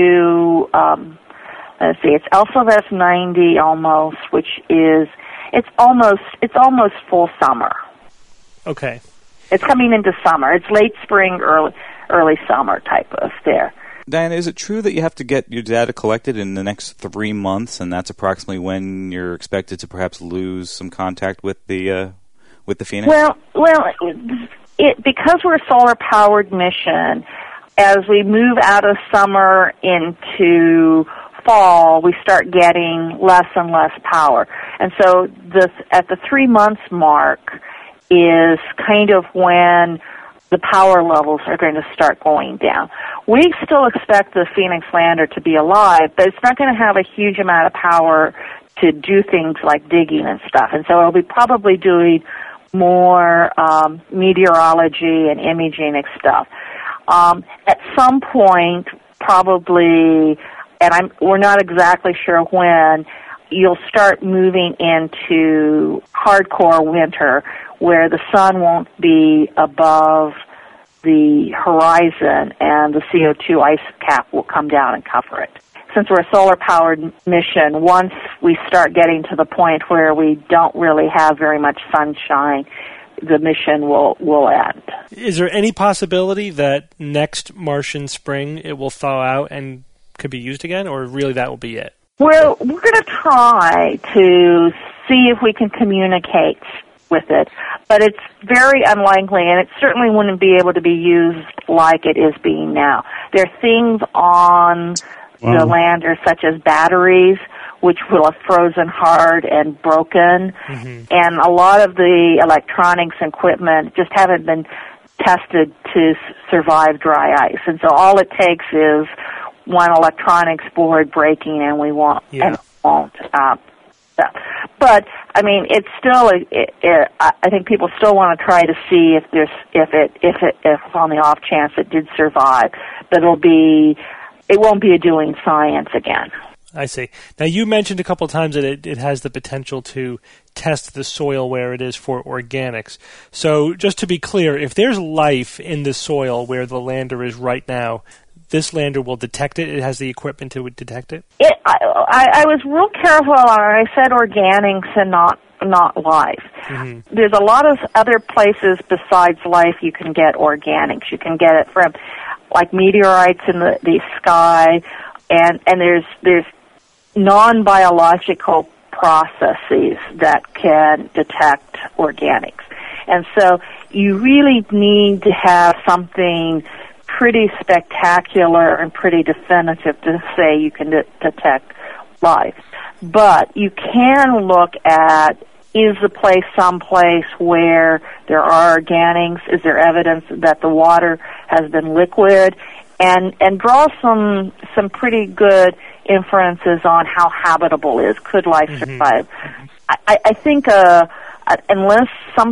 to um, let's see, it's L C V S ninety almost, which is it's almost it's almost full summer. Okay, it's coming into summer. It's late spring, early early summer type of there. Diana, is it true that you have to get your data collected in the next three months, and that's approximately when you're expected to perhaps lose some contact with the uh, with the Phoenix? Well, well, it, because we're a solar-powered mission, as we move out of summer into fall, we start getting less and less power. And so this, at the three months mark is kind of when the power levels are going to start going down. We still expect the Phoenix lander to be alive, but it's not going to have a huge amount of power to do things like digging and stuff. And so it'll be probably doing more um, meteorology and imaging and stuff. Um, at some point, probably, and I'm, we're not exactly sure when, you'll start moving into hardcore winter where the sun won't be above the horizon and the C O two ice cap will come down and cover it. Since we're a solar-powered mission, once we start getting to the point where we don't really have very much sunshine, the mission will, will end. Is there any possibility that next Martian spring it will thaw out and could be used again, or really that will be it? Well, we're going to try to see if we can communicate with it, but it's very unlikely, and it certainly wouldn't be able to be used like it is being now. There are things on wow. the lander, such as batteries, which will have frozen hard and broken, mm-hmm. and a lot of the electronics and equipment just haven't been tested to s- survive dry ice, and so all it takes is one electronics board breaking, and we won't, yeah. and won't. Uh, but I mean, it's still. It, it, I think people still want to try to see if there's, if it, if it, if on the off chance it did survive, but it'll be, it won't be a doing science again. I see. Now, you mentioned a couple of times that it, it has the potential to test the soil where it is for organics. So, just to be clear, if there's life in the soil where the lander is right now, this lander will detect it? It has the equipment to detect it? It, I, I, I was real careful on it. I said organics and not not life. Mm-hmm. There's a lot of other places besides life you can get organics. You can get it from, like, meteorites in the, the sky, and, and there's there's non-biological processes that can detect organics. And so you really need to have something pretty spectacular and pretty definitive to say you can de- detect life. But you can look at, is the place someplace where there are organics? Is there evidence that the water has been liquid? And and draw some some pretty good inferences on how habitable it is. Could life mm-hmm. survive? I, I think uh, unless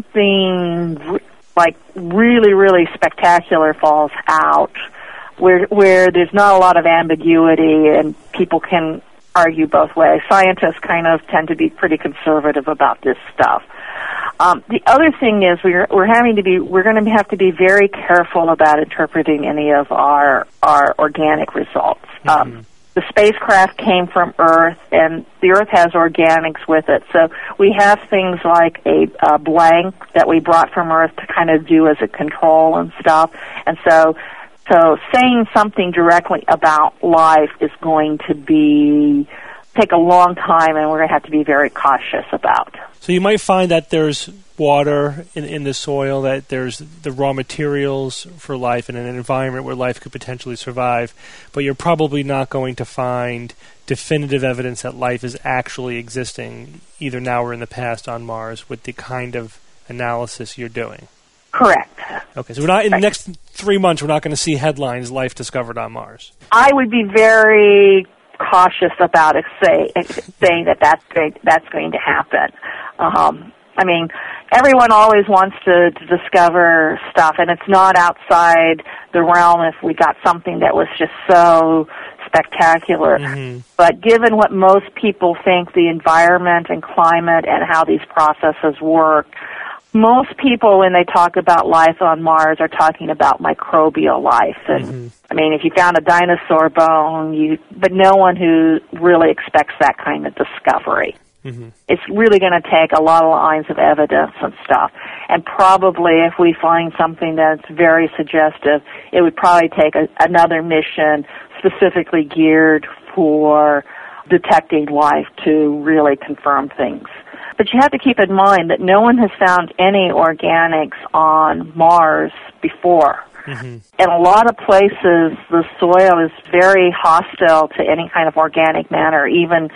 something like really, really spectacular falls out, where where there's not a lot of ambiguity and people can argue both ways. Scientists kind of tend to be pretty conservative about this stuff. Um, the other thing is we're we're having to be we're going to have to be very careful about interpreting any of our our organic results. Mm-hmm. Um, the spacecraft came from Earth, and the Earth has organics with it. So we have things like a, a blank that we brought from Earth to kind of do as a control and stuff. And so, so saying something directly about life is going to be take a long time, and we're going to have to be very cautious about. So you might find that there's water in, in the soil, that there's the raw materials for life in an environment where life could potentially survive, but you're probably not going to find definitive evidence that life is actually existing, either now or in the past, on Mars with the kind of analysis you're doing. Correct. Okay, so we're not in the next three months, we're not going to see headlines, life discovered on Mars. I would be very cautious about it, say, saying that that's going, that's going to happen. Um, I mean, everyone always wants to, to discover stuff, and it's not outside the realm if we got something that was just so spectacular. Mm-hmm. But given what most people think the environment and climate and how these processes work, most people, when they talk about life on Mars, are talking about microbial life. And mm-hmm. I mean, if you found a dinosaur bone, you but no one who really expects that kind of discovery. Mm-hmm. It's really going to take a lot of lines of evidence and stuff. And probably if we find something that's very suggestive, it would probably take a, another mission specifically geared for detecting life to really confirm things. But you have to keep in mind that no one has found any organics on Mars before. Mm-hmm. In a lot of places, the soil is very hostile to any kind of organic matter, even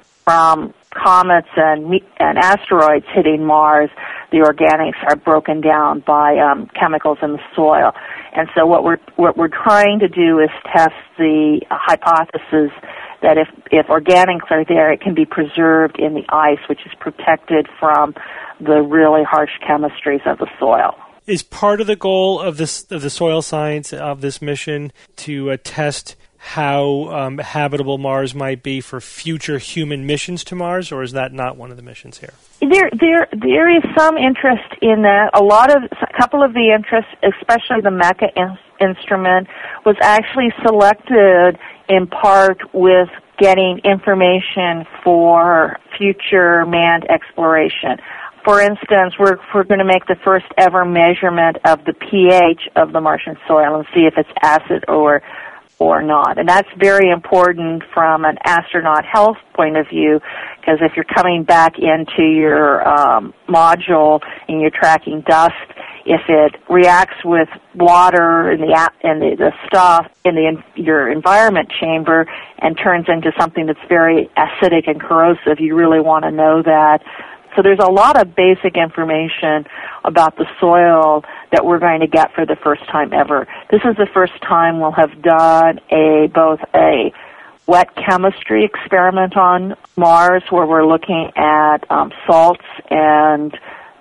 from comets and and asteroids hitting Mars. The organics are broken down by um, chemicals in the soil. And so what we're what we're trying to do is test the hypothesis that if, if organics are there, it can be preserved in the ice, which is protected from the really harsh chemistries of the soil. Is part of the goal of this of the soil science of this mission to uh, test how um, habitable Mars might be for future human missions to Mars, or is that not one of the missions here? There, there, there is some interest in that. A lot of, a couple of the interests, especially the Mecha in, instrument, was actually selected in part with getting information for future manned exploration. For instance, we're, we're going to make the first ever measurement of the pH of the Martian soil and see if it's acid or or not. And that's very important from an astronaut health point of view, because if you're coming back into your um, module and you're tracking dust, if it reacts with water in the in the, the stuff in the in, your environment chamber and turns into something that's very acidic and corrosive, you really want to know that. So there's a lot of basic information about the soil that we're going to get for the first time ever. This is the first time we'll have done a both a wet chemistry experiment on Mars, where we're looking at um, salts and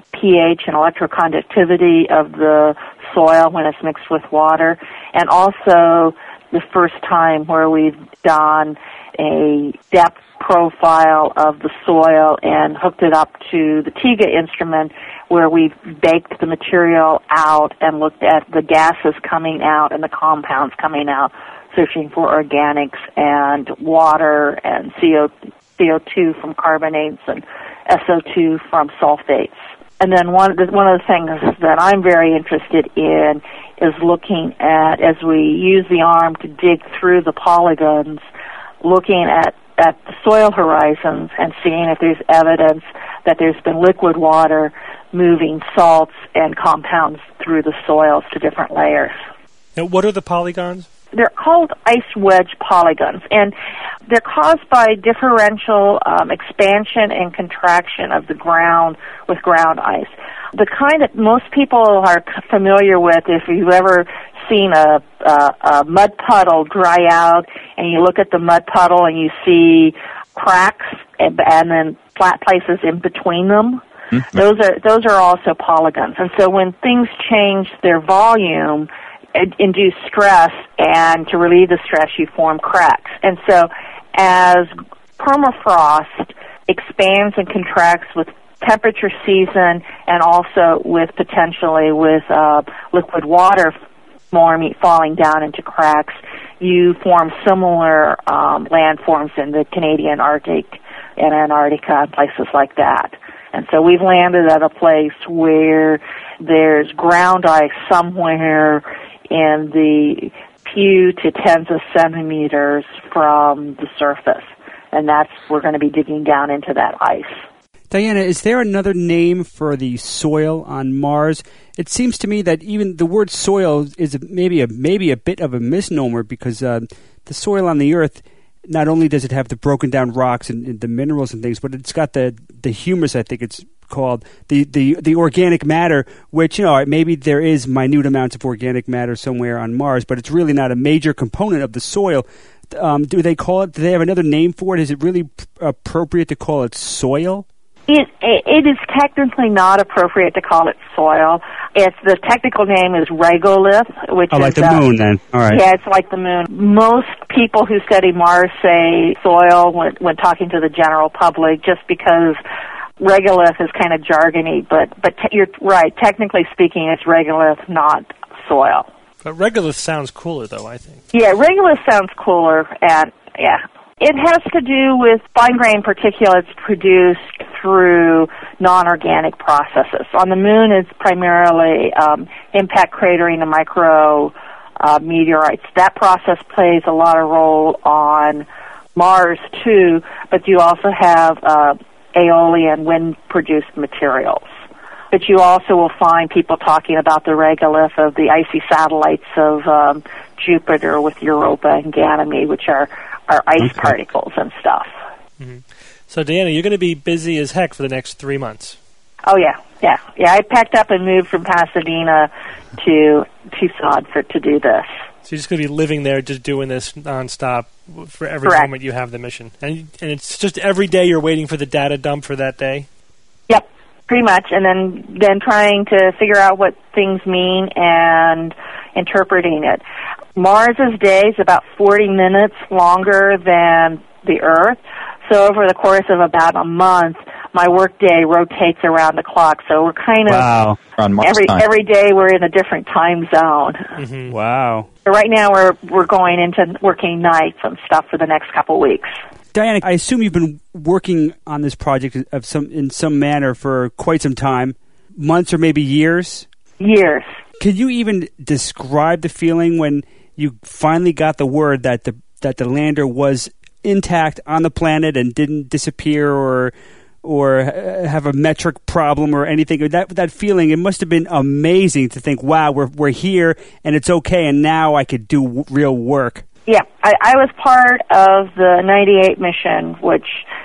pH and electroconductivity of the soil when it's mixed with water, and also the first time where we've done a depth profile of the soil and hooked it up to the TIGA instrument, where we've baked the material out and looked at the gases coming out and the compounds coming out, searching for organics and water and C O, C O two from carbonates and S O two from sulfates. And then one of the, one of the things that I'm very interested in is looking at, as we use the arm to dig through the polygons, looking at, at the soil horizons and seeing if there's evidence that there's been liquid water moving salts and compounds through the soils to different layers. Now, what are the polygons? They're called ice wedge polygons, and they're caused by differential um, expansion and contraction of the ground with ground ice. The kind that most people are familiar with, if you've ever seen a, a, a mud puddle dry out, and you look at the mud puddle and you see cracks and, and then flat places in between them. Mm-hmm. Those are those are also polygons. And so when things change their volume, induce stress, and to relieve the stress, you form cracks. And so as permafrost expands and contracts with temperature season and also with potentially with uh, liquid water forming, falling down into cracks, you form similar um, landforms in the Canadian Arctic and Antarctica and places like that. And so we've landed at a place where there's ground ice somewhere in the few to tens of centimeters from the surface. And that's, we're going to be digging down into that ice. Diana, is there another name for the soil on Mars? It seems to me that even the word soil is maybe a maybe a bit of a misnomer, because uh, the soil on the Earth, not only does it have the broken down rocks and, and the minerals and things, but it's got the, the humus, I think it's called, the, the, the organic matter, which, you know, maybe there is minute amounts of organic matter somewhere on Mars, but it's really not a major component of the soil. Um, do they call it, do they have another name for it? Is it really p- appropriate to call it soil? It, it is technically not appropriate to call it soil. It's the technical name is regolith, which oh, is like the uh, moon, then. All right. Yeah, it's like the moon. Most people who study Mars say soil when, when talking to the general public, just because regolith is kind of jargony. But but te- you're right. Technically speaking, it's regolith, not soil. But regolith sounds cooler, though, I think. Yeah, regolith sounds cooler, and yeah. It has to do with fine-grained particulates produced through non-organic processes. On the moon, it's primarily um, impact cratering and micro uh, meteorites. That process plays a lot of role on Mars, too, but you also have uh, aeolian wind-produced materials. But you also will find people talking about the regolith of the icy satellites of um, Jupiter with Europa and Ganymede, which are are ice okay. particles and stuff. Mm-hmm. So, Diana, you're going to be busy as heck for the next three months. Oh, yeah, yeah. Yeah, I packed up and moved from Pasadena to Tucson for to do this. So you're just going to be living there, just doing this nonstop for every Correct. moment you have the mission. And and it's just every day you're waiting for the data dump for that day? Yep, pretty much. And then, then trying to figure out what things mean and interpreting it. Mars's day is about forty minutes longer than the Earth. So over the course of about a month, my work day rotates around the clock. So we're kind of wow. on Mars every time. every day we're in a different time zone. Mm-hmm. Wow. So right now we're we're going into working nights and stuff for the next couple of weeks. Diana, I assume you've been working on this project of some in some manner for quite some time, months or maybe years. Years. Can you even describe the feeling when you finally got the word that the that the lander was intact on the planet and didn't disappear or or have a metric problem or anything? That that feeling, it must have been amazing to think, wow, we're we're here and it's okay, and now I could do w- real work. Yeah, I, I was part of the ninety-eight mission, which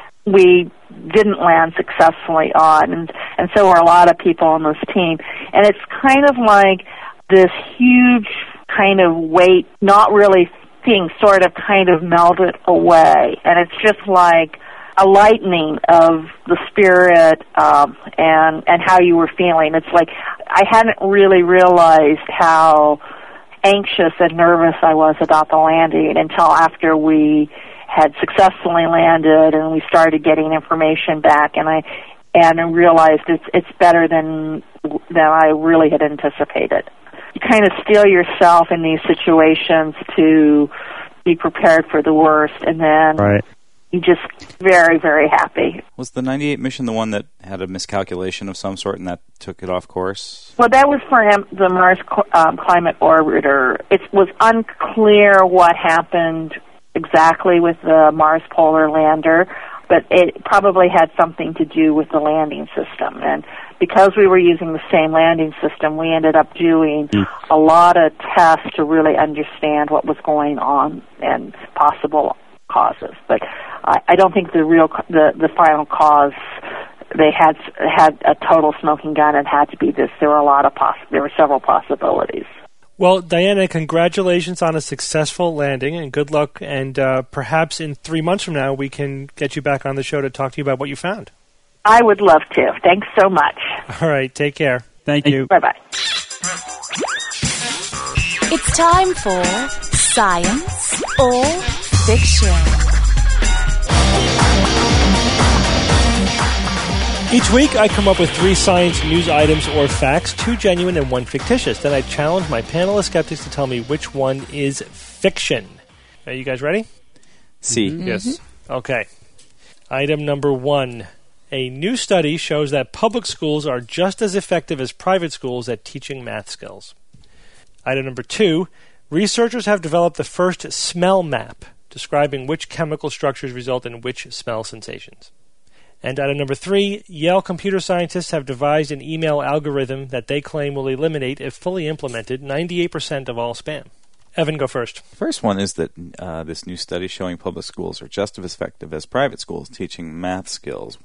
we didn't land successfully on, and, and so were a lot of people on this team. And it's kind of like this huge kind of weight, not really being sort of kind of melted away. And it's just like a lightening of the spirit um, and, and how you were feeling. It's like I hadn't really realized how anxious and nervous I was about the landing until after we had successfully landed and we started getting information back, and I and I realized it's it's better than than I really had anticipated. You kind of steel yourself in these situations to be prepared for the worst, and then right. just very, very happy. Was the ninety-eight mission the one that had a miscalculation of some sort and that took it off course? Well, that was for him, the Mars um, Climate Orbiter. It was unclear what happened exactly with the Mars Polar Lander, but it probably had something to do with the landing system. And because we were using the same landing system, we ended up doing mm. a lot of tests to really understand what was going on and possible causes. But I, I don't think the real the the final cause, they had had a total smoking gun. It had to be this. There were a lot of poss- there were several possibilities. Well, Diana, congratulations on a successful landing, and good luck. And uh, perhaps in three months from now, we can get you back on the show to talk to you about what you found. I would love to. Thanks so much. All right, take care. Thank you. Bye bye. It's time for Science or Fiction. Each week, I come up with three science news items or facts, two genuine and one fictitious. Then I challenge my panel of skeptics to tell me which one is fiction. Are you guys ready? C. Mm-hmm. Yes. Okay. Item number one. A new study shows that public schools are just as effective as private schools at teaching math skills. Item number two. Researchers have developed the first smell map, describing which chemical structures result in which smell sensations. And item number three, Yale computer scientists have devised an email algorithm that they claim will eliminate, if fully implemented, ninety-eight percent of all spam. Evan, go first. First one is that uh, this new study showing public schools are just as effective as private schools teaching math skills.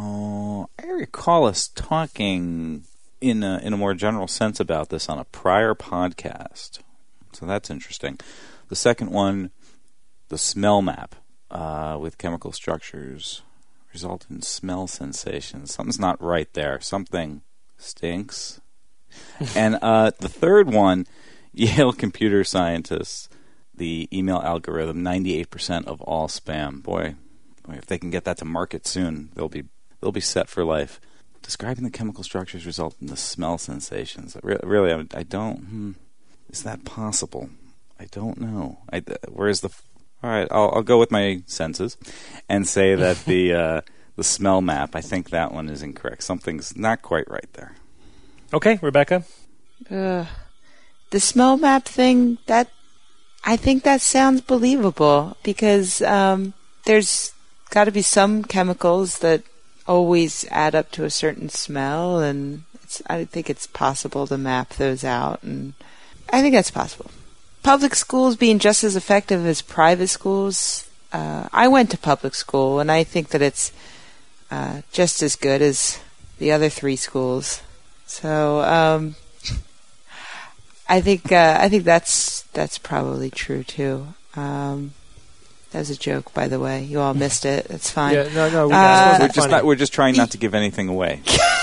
Oh, I recall us talking in a, in a more general sense about this on a prior podcast. So that's interesting. The second one, the smell map uh, with chemical structures result in smell sensations. Something's not right there. Something stinks. And uh, the third one, Yale computer scientists, the email algorithm, ninety-eight percent of all spam. Boy, boy, if they can get that to market soon, they'll be they'll be set for life. Describing the chemical structures result in the smell sensations. Re- really, I, I don't. Hmm, is that possible? I don't know. I, where's the All right, I'll, I'll go with my senses and say that the uh, the smell map, I think that one is incorrect. Something's not quite right there. Okay, Rebecca? Uh, the smell map thing, that I think that sounds believable because um, there's got to be some chemicals that always add up to a certain smell, and it's, I think it's possible to map those out, and I think that's possible. Public schools being just as effective as private schools. Uh, I went to public school, and I think that it's uh, just as good as the other three schools. So um, I think uh, I think that's that's probably true too. Um, that was a joke, by the way. You all missed it. That's fine. Yeah, no, no. We Uh, we're just not, we're just trying not to give anything away.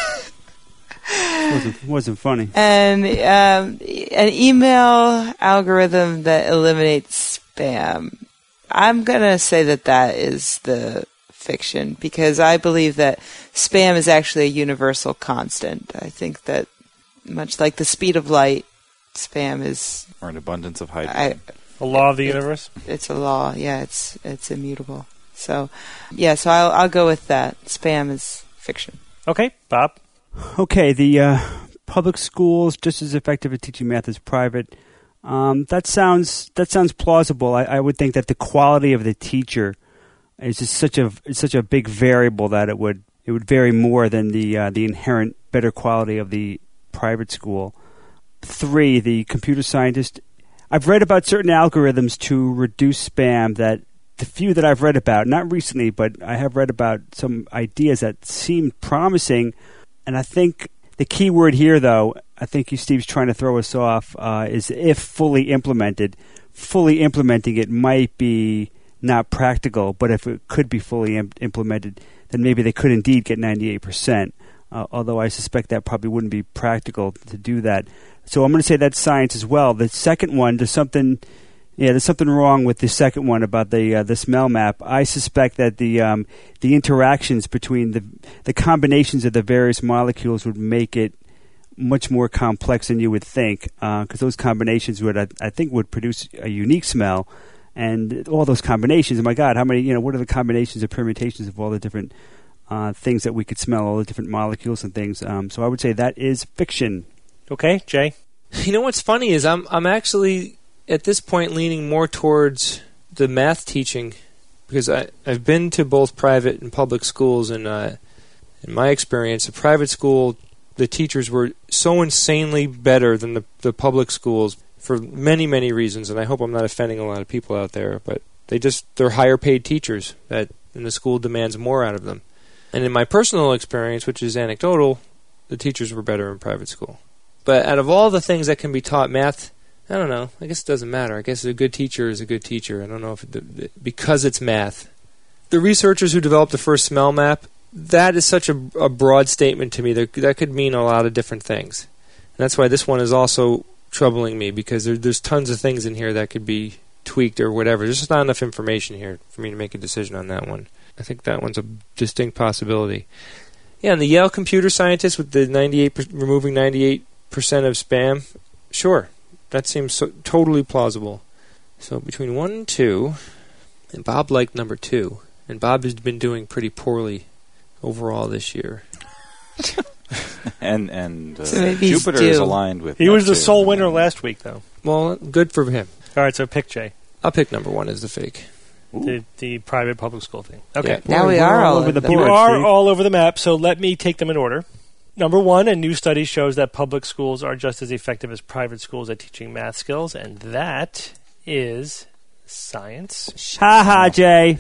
wasn't, wasn't funny. And um, an email algorithm that eliminates spam. I'm going to say that that is the fiction because I believe that spam is actually a universal constant. I think that much like the speed of light, spam is... Or an abundance of hydrogen. I, A law of the universe? It's a law. Yeah, it's it's immutable. So, yeah, so I'll, I'll go with that. Spam is fiction. Okay, Bob? Okay, the uh, public schools just as effective at teaching math as private. Um, that sounds that sounds plausible. I, I would think that the quality of the teacher is just such a is such a big variable that it would it would vary more than the uh, the inherent better quality of the private school. Three, the computer scientist. I've read about certain algorithms to reduce spam that the few that I've read about, not recently, but I have read about some ideas that seem promising. And I think the key word here, though, I think you, Steve's trying to throw us off, uh, is if fully implemented. Fully implementing it might be not practical, but if it could be fully im- implemented, then maybe they could indeed get ninety-eight percent, uh, although I suspect that probably wouldn't be practical to do that. So I'm going to say that's science as well. The second one, there's something... Yeah, there's something wrong with the second one about the uh, the smell map. I suspect that the um, the interactions between the the combinations of the various molecules would make it much more complex than you would think, because uh, those combinations would I, I think would produce a unique smell, and all those combinations. Oh my God, how many? You know, what are the combinations or permutations of all the different uh, things that we could smell, all the different molecules and things? Um, so I would say that is fiction. Okay, Jay. You know what's funny is I'm I'm actually at this point leaning more towards the math teaching, because I I've been to both private and public schools, and uh, in my experience, a private school, the teachers were so insanely better than the the public schools for many many reasons, and I hope I'm not offending a lot of people out there, but they just they're higher paid teachers that and the school demands more out of them. And in my personal experience, which is anecdotal, the teachers were better in private school. But out of all the things that can be taught, math, I don't know. I guess it doesn't matter. I guess a good teacher is a good teacher. I don't know if it, because it's math. The researchers who developed the first smell map, that is such a, a broad statement to me. That, that could mean a lot of different things. And that's why this one is also troubling me, because there, there's tons of things in here that could be tweaked or whatever. There's just not enough information here for me to make a decision on that one. I think that one's a distinct possibility. Yeah, and the Yale computer scientist with the ninety-eight per, removing ninety-eight percent of spam, sure, that seems so, totally plausible. So between one and two, and Bob liked number two, and Bob has been doing pretty poorly overall this year. and and uh, So maybe Jupiter he's is due. aligned with. He that was the too. sole winner last week, though. Well, good for him. All right, so pick Jay. I'll pick number one as the fake. The, the private public school thing. Okay. Yeah. Now we We're are all over over the the You board. are Steve. all over the map, so let me take them in order. Number one, a new study shows that public schools are just as effective as private schools at teaching math skills, and that is science. Ha ha, Jay.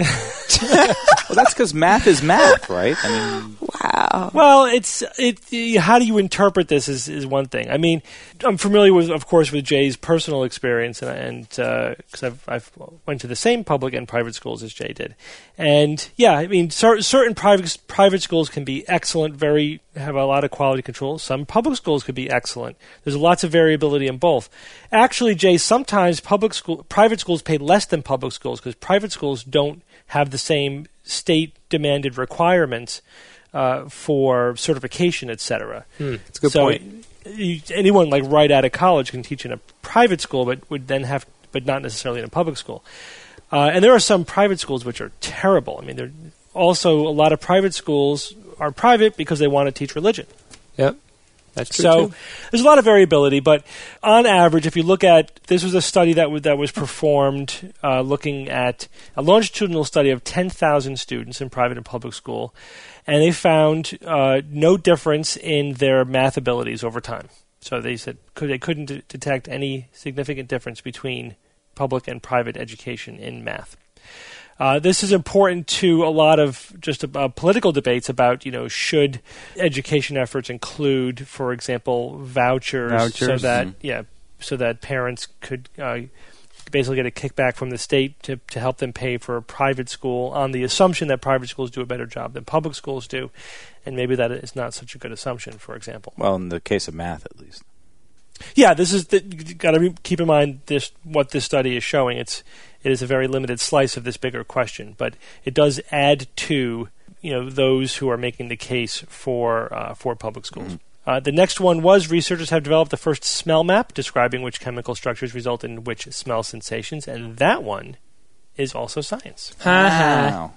Well, that's because math is math, right? I mean, Wow. Well, it's it. How do you interpret this is, is one thing. I mean, I'm familiar with, of course, with Jay's personal experience, and because uh, I've I've went to the same public and private schools as Jay did, and yeah, I mean, cer- certain private private schools can be excellent, very have a lot of quality control. Some public schools could be excellent. There's lots of variability in both. Actually, Jay, sometimes public school, private schools pay less than public schools because private schools don't have the same state-demanded requirements uh, for certification, et cetera. Hmm, that's a good so point. You, anyone like right out of college can teach in a private school, but would then have, but not necessarily in a public school. Uh, and there are some private schools which are terrible. I mean, there also a lot of private schools are private because they want to teach religion. Yep. That's true So too. there's a lot of variability, but on average, if you look at this was a study that w- that was performed uh, looking at a longitudinal study of ten thousand students in private and public school, and they found uh, no difference in their math abilities over time. So they said could, they couldn't d- detect any significant difference between public and private education in math. Uh, this is important to a lot of just uh, political debates about, you know, should education efforts include, for example, vouchers, Vouchers. so that Mhm. yeah, so that parents could uh, basically get a kickback from the state to to help them pay for a private school on the assumption that private schools do a better job than public schools do, and maybe that is not such a good assumption, for example. well, in the case of math, at least. Yeah, this is the, you got to keep in mind this what this study is showing. It's it is a very limited slice of this bigger question, but it does add to you know those who are making the case for uh, for public schools. Mm-hmm. Uh, the next one was researchers have developed the first smell map describing which chemical structures result in which smell sensations, and that one is also science. Wow.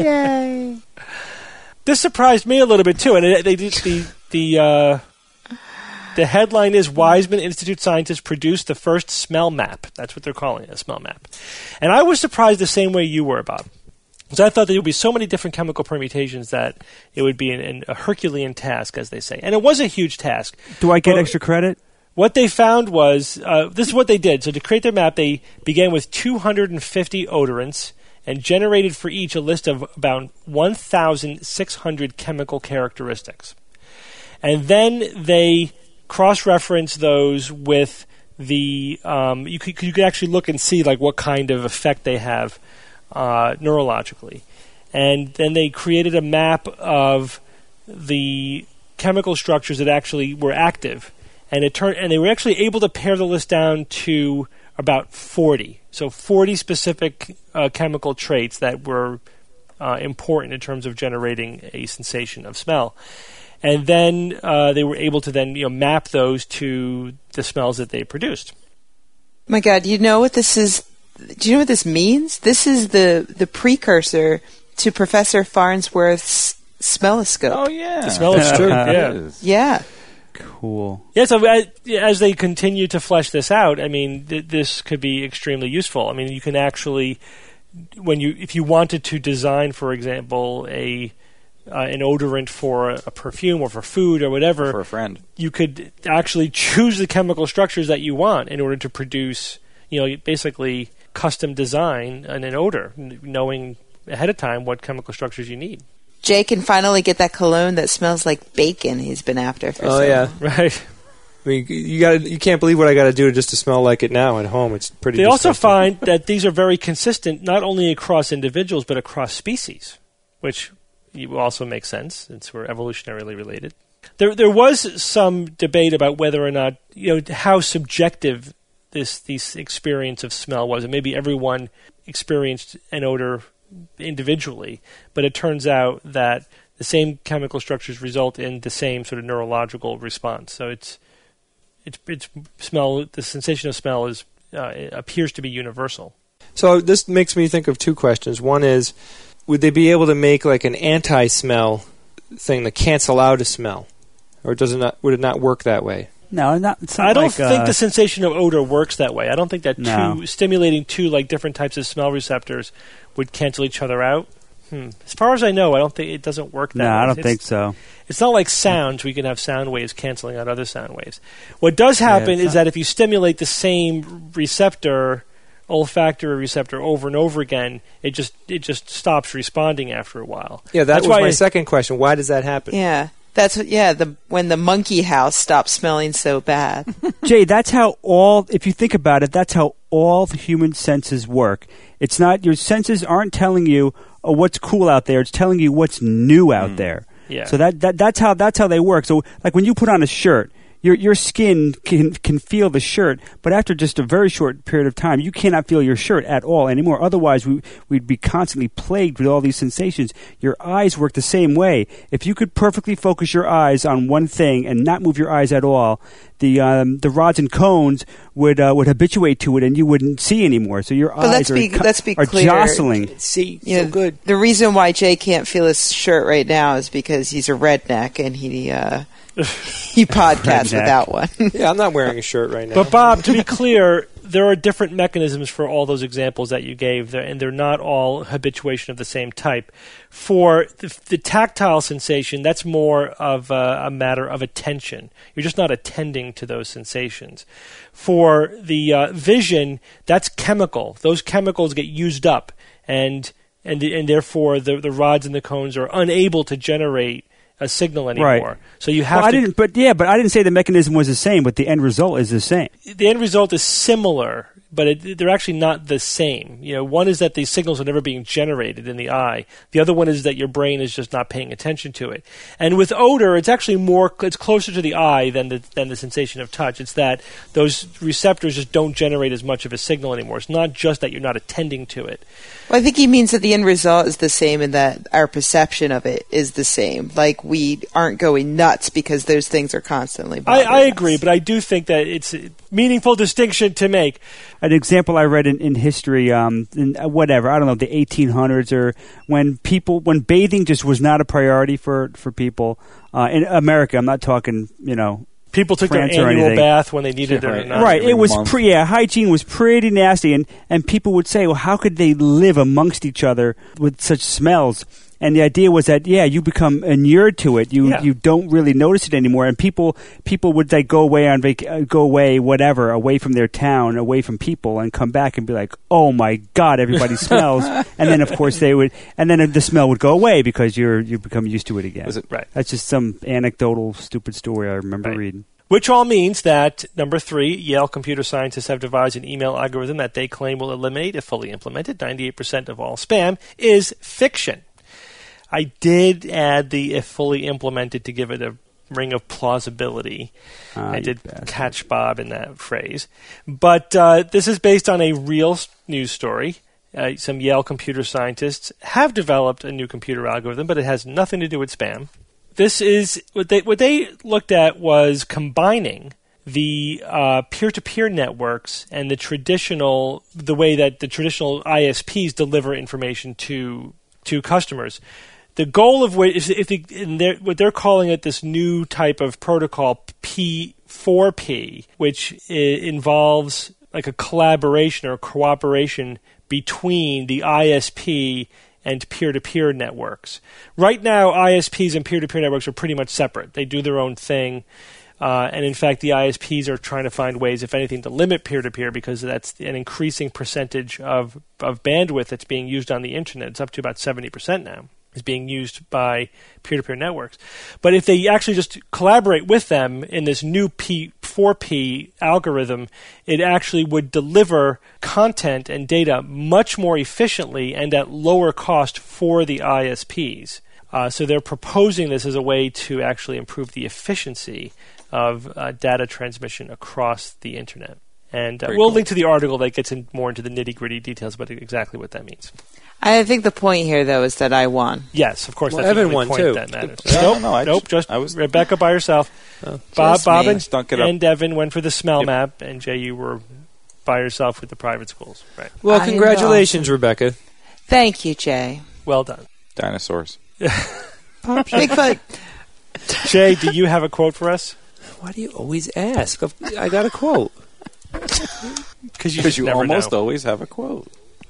Yay. This surprised me a little bit too, and it, they did the the. Uh, The headline is Weizmann Institute scientists produced the first smell map. That's what they're calling it, a smell map. And I was surprised the same way you were, Bob. Because I thought there would be so many different chemical permutations that it would be an, an, a Herculean task, as they say. And it was a huge task. Do I get Well, extra credit? What they found was, uh, this is what they did. So to create their map, they began with two hundred fifty odorants and generated for each a list of about one thousand six hundred chemical characteristics. And then they cross-reference those with the um, you could you could actually look and see like what kind of effect they have uh, neurologically, and then they created a map of the chemical structures that actually were active, and it turned and they were actually able to pare the list down to about forty, so forty specific uh, chemical traits that were uh, important in terms of generating a sensation of smell. And then uh, they were able to then you know map those to the smells that they produced. My God, you know what this is do you know what this means? This is the, the precursor to Professor Farnsworth's smelloscope. Oh, yeah. The smelloscope, yeah. Yeah. Cool. Yeah, so uh, as they continue to flesh this out, I mean, th- this could be extremely useful. I mean, you can actually, when you, if you wanted to design, for example, a uh, an odorant for a, a perfume or for food or whatever, For a friend. you could actually choose the chemical structures that you want in order to produce, you know, basically custom design and an odor, n- knowing ahead of time what chemical structures you need. Jay can finally get that cologne that smells like bacon he's been after for Oh so yeah, long. Right. I mean, you got you can't believe what I got to do just to smell like it now at home. It's pretty. They also disgusting. find that these are very consistent, not only across individuals, but across species, which also makes sense since we're evolutionarily related. There, there was some debate about whether or not, you know, how subjective this this experience of smell was, and maybe everyone experienced an odor individually, but it turns out that the same chemical structures result in the same sort of neurological response. So it's it's it's smell. The sensation of smell is uh, it appears to be universal. So this makes me think of two questions. One is, would they be able to make like an anti-smell thing to cancel out a smell, or does it not? Would it not work that way? No, not. It's not I don't like, think uh, the sensation of odor works that way. I don't think that No. two stimulating two like different types of smell receptors would cancel each other out. Hmm. As far as I know, I don't think it doesn't work that No, way. I don't It's- think so. It's not like sounds where you can have sound waves canceling out other sound waves. What does happen it's is not- that if you stimulate the same receptor, olfactory receptor, over and over again, it just it just stops responding after a while. Yeah, that That's was why my I- second question. Why does that happen? Yeah. That's what, yeah, the when the monkey house stopped smelling so bad. Jay, that's how all, if you think about it, that's how all the human senses work. It's not, your senses aren't telling you, oh, what's cool out there. It's telling you what's new out there. Yeah. So that, that that's how that's how they work. So like when you put on a shirt, your your skin can can feel the shirt, but after just a very short period of time, you cannot feel your shirt at all anymore. Otherwise, we we'd be constantly plagued with all these sensations. Your eyes work the same way. If you could perfectly focus your eyes on one thing and not move your eyes at all, the um, the rods and cones would uh, would habituate to it, and you wouldn't see anymore. So your But eyes let's are, be- co- let's be are clear. jostling. See, You so know, good. The reason why Jay can't feel his shirt right now is because he's a redneck and he uh, he podcasts Redneck. without one. Yeah, I'm not wearing a shirt right now. But Bob, to be clear, there are different mechanisms for all those examples that you gave, there, and they're not all habituation of the same type. For the, the tactile sensation, that's more of a, a matter of attention. You're just not attending to those sensations. For the uh, vision, that's chemical. Those chemicals get used up, and and and therefore the the rods and the cones are unable to generate a signal anymore. Right. So you have Well, I to. didn't, but yeah, but I didn't say the mechanism was the same, but the end result is the same. The end result is similar, but it, they're actually not the same. You know, one is that these signals are never being generated in the eye. The other one is that your brain is just not paying attention to it. And with odor, it's actually more, it's closer to the eye than the than the sensation of touch. It's that those receptors just don't generate as much of a signal anymore. It's not just that you're not attending to it. Well, I think he means that the end result is the same and that our perception of it is the same. Like, we aren't going nuts because those things are constantly I, bothering I us. agree, but I do think that it's a meaningful distinction to make. An example I read in, in history, um, in uh, whatever, I don't know, the eighteen hundreds, or when people, when bathing just was not a priority for, for people uh, in America. I'm not talking, you know, People took France or their annual anything. bath when they needed it or Right. not. right. every It was month. pre, yeah, hygiene was pretty nasty, and, and people would say, well, how could they live amongst each other with such smells? And the idea was that, yeah, you become inured to it. You Yeah. you don't really notice it anymore. And people people would like go away on vac- uh, go away whatever away from their town, away from people, and come back and be like, oh my God, everybody smells. And then of course they would, and then the smell would go away because you're you become used to it again. Was it- Right. That's just some anecdotal stupid story I remember Right. reading. Which all means that, number three, Yale computer scientists have devised an email algorithm that they claim will eliminate, if fully implemented, ninety-eight percent of all spam, is fiction. I did add the if fully implemented to give it a ring of plausibility. Ah, I you did bastard. catch Bob in that phrase. But uh, this is based on a real s- news story. Uh, some Yale computer scientists have developed a new computer algorithm, but it has nothing to do with spam. This is what they what they looked at was combining the uh, peer-to-peer networks and the traditional, the way that the traditional I S Ps deliver information to to customers. The goal of which is if they, in their, what they're calling it this new type of protocol P four P, which I- involves like a collaboration or cooperation between the I S P and peer-to-peer networks. Right now, I S Ps and peer-to-peer networks are pretty much separate. They do their own thing. Uh, and in fact, the I S Ps are trying to find ways, if anything, to limit peer-to-peer because that's an increasing percentage of, of bandwidth that's being used on the internet. It's up to about seventy percent now. Is being used by peer-to-peer networks. But if they actually just collaborate with them in this new P four P algorithm, it actually would deliver content and data much more efficiently and at lower cost for the I S Ps. Uh, so they're proposing this as a way to actually improve the efficiency of uh, data transmission across the internet. And uh, we'll cool. link to the article that gets in more into the nitty-gritty details about exactly what that means. I think the point here, though, is that I won. Yes, of course. Well, that's Evan the only won, point too. that matters. No, nope, no, I nope. just- Just I was- Rebecca by herself. Oh. Bob, Just Bob me. and, Stunk it up. and Evan went for the smell Yep. map, and Jay, you were by yourself with the private schools. Right. Well, I congratulations, Rebecca. Thank you, Jay. Well done. Dinosaurs. Bigfoot. Jay, do you have a quote for us? Why do you always ask? I got a quote. Because you, Because just you never almost know. always have a quote.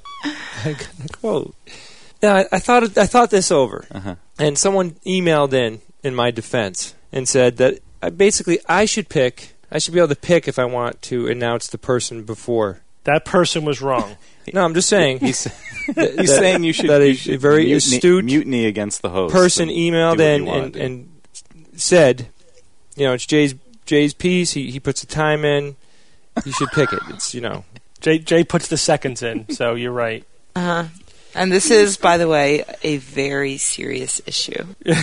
I got a quote. Now, I, I thought I thought this over, Uh-huh. and someone emailed in in my defense and said that I, basically I should pick. I should be able to pick if I want to announce the person before. That person was wrong. No, I'm just saying. He's, that- he's that- saying you should. that a- you should a very mutiny, astute mutiny against the host. person and emailed do what in you wanna and, do. and said, you know, it's Jay's Jay's piece. He he puts the time in. You should pick it. It's you know. Jay, Jay puts the seconds in, so you're right. Uh-huh. And this is, by the way, a very serious issue.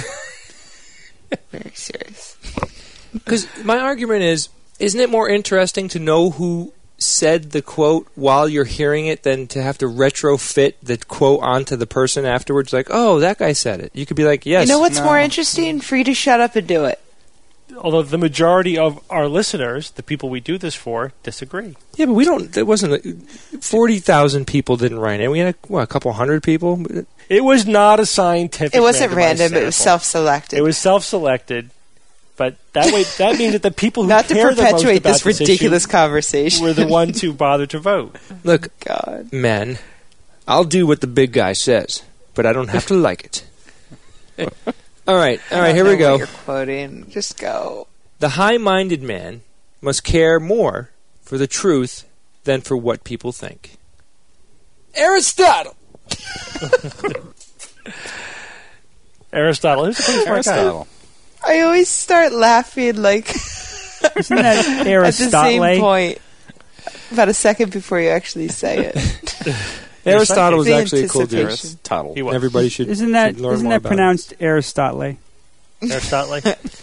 Very serious. Because my argument is, isn't it more interesting to know who said the quote while you're hearing it than to have to retrofit the quote onto the person afterwards? Like, oh, that guy said it. You could be like, yes. You know what's No. more interesting? For you to shut up and do it. Although the majority of our listeners, the people we do this for, disagree. Yeah, but we don't. There wasn't forty thousand people didn't write it. We had what, a couple hundred people. It was not a scientific. It wasn't randomized random. It was sample. self-selected. It was self-selected, but that way that means that the people who Not to care the most perpetuate about this ridiculous issue conversation. were the ones who bothered to vote. Look, God. men, I'll do what the big guy says, but I don't have to like it. All right, all right. I Here don't we know go. what you're quoting. Just go. The high-minded man must care more for the truth than for what people think. Aristotle. Aristotle. Who's the pretty smart guy? Aristotle. I always start laughing like Isn't that at the Aristotle? same point. About a second before you actually say it. Aristotle was The actually a cool dude. anticipation. Aristotle. He was. Everybody should, Isn't that should learn isn't more that about pronounced Aristotle? Aristotle.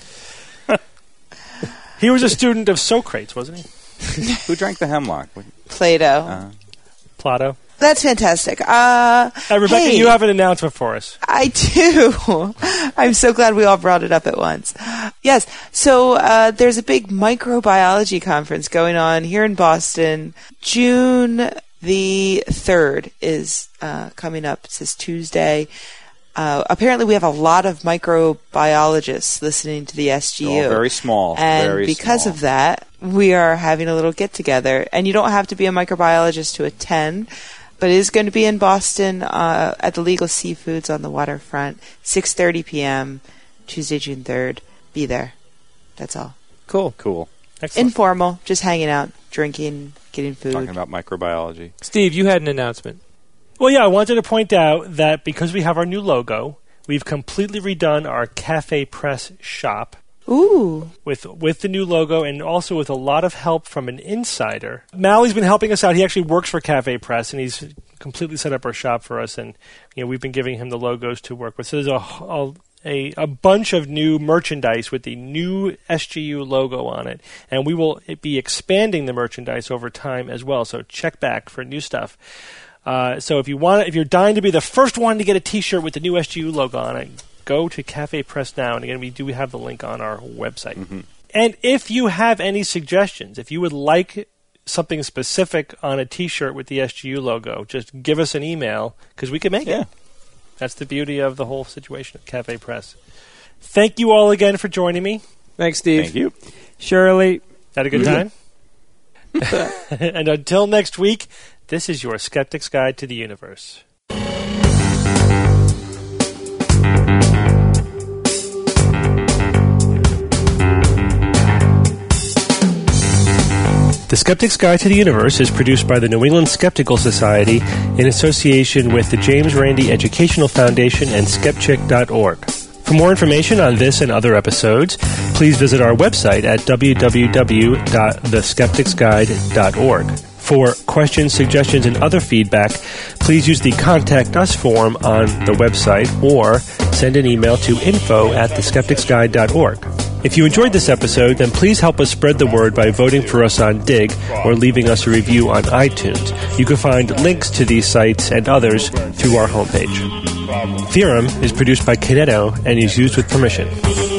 He was a student of Socrates, wasn't he? Who drank the hemlock? Plato. Uh, Plato. That's fantastic. Uh, Hey, Rebecca, hey, you have an announcement for us. I do. I'm so glad we all brought it up at once. Yes. So uh, there's a big microbiology conference going on here in Boston. June the third is uh, coming up. It's this Tuesday. Uh, apparently, we have a lot of microbiologists listening to the S G U. oh, very small. And very because small. of that, we are having a little get together. And you don't have to be a microbiologist to attend, but it is going to be in Boston uh, at the Legal Seafoods on the waterfront, six thirty p.m., Tuesday, June third. Be there. That's all. Cool. Cool. Excellent. Informal, just hanging out, drinking, getting food. Talking about microbiology. Steve, you had an announcement. Well, yeah, I wanted to point out that because we have our new logo, we've completely redone our Cafe Press shop Ooh. with with the new logo and also with a lot of help from an insider. Mally's been helping us out. He actually works for Cafe Press, and he's completely set up our shop for us. And you know, we've been giving him the logos to work with. So there's a a, a, a bunch of new merchandise with the new S G U logo on it, and we will be expanding the merchandise over time as well. So check back for new stuff. Uh, so if you want, if you're dying to be the first one to get a T-shirt with the new S G U logo on it, go to Cafe Press now. And again, we do have the link on our website. Mm-hmm. And if you have any suggestions, if you would like something specific on a T-shirt with the S G U logo, just give us an email because we can make Yeah. it. That's the beauty of the whole situation at Cafe Press. Thank you all again for joining me. Thanks, Steve. Thank you. Shirley. Had a good time? And until next week, this is your Skeptic's Guide to the Universe. The Skeptic's Guide to the Universe is produced by the New England Skeptical Society in association with the James Randi Educational Foundation and skepchick dot org. For more information on this and other episodes, please visit our website at w w w dot the skeptics guide dot org. For questions, suggestions, and other feedback, please use the Contact Us form on the website or send an email to info at the skeptics guide dot org. If you enjoyed this episode, then please help us spread the word by voting for us on Dig or leaving us a review on iTunes. You can find links to these sites and others through our homepage. Theorem is produced by Kineto and is used with permission.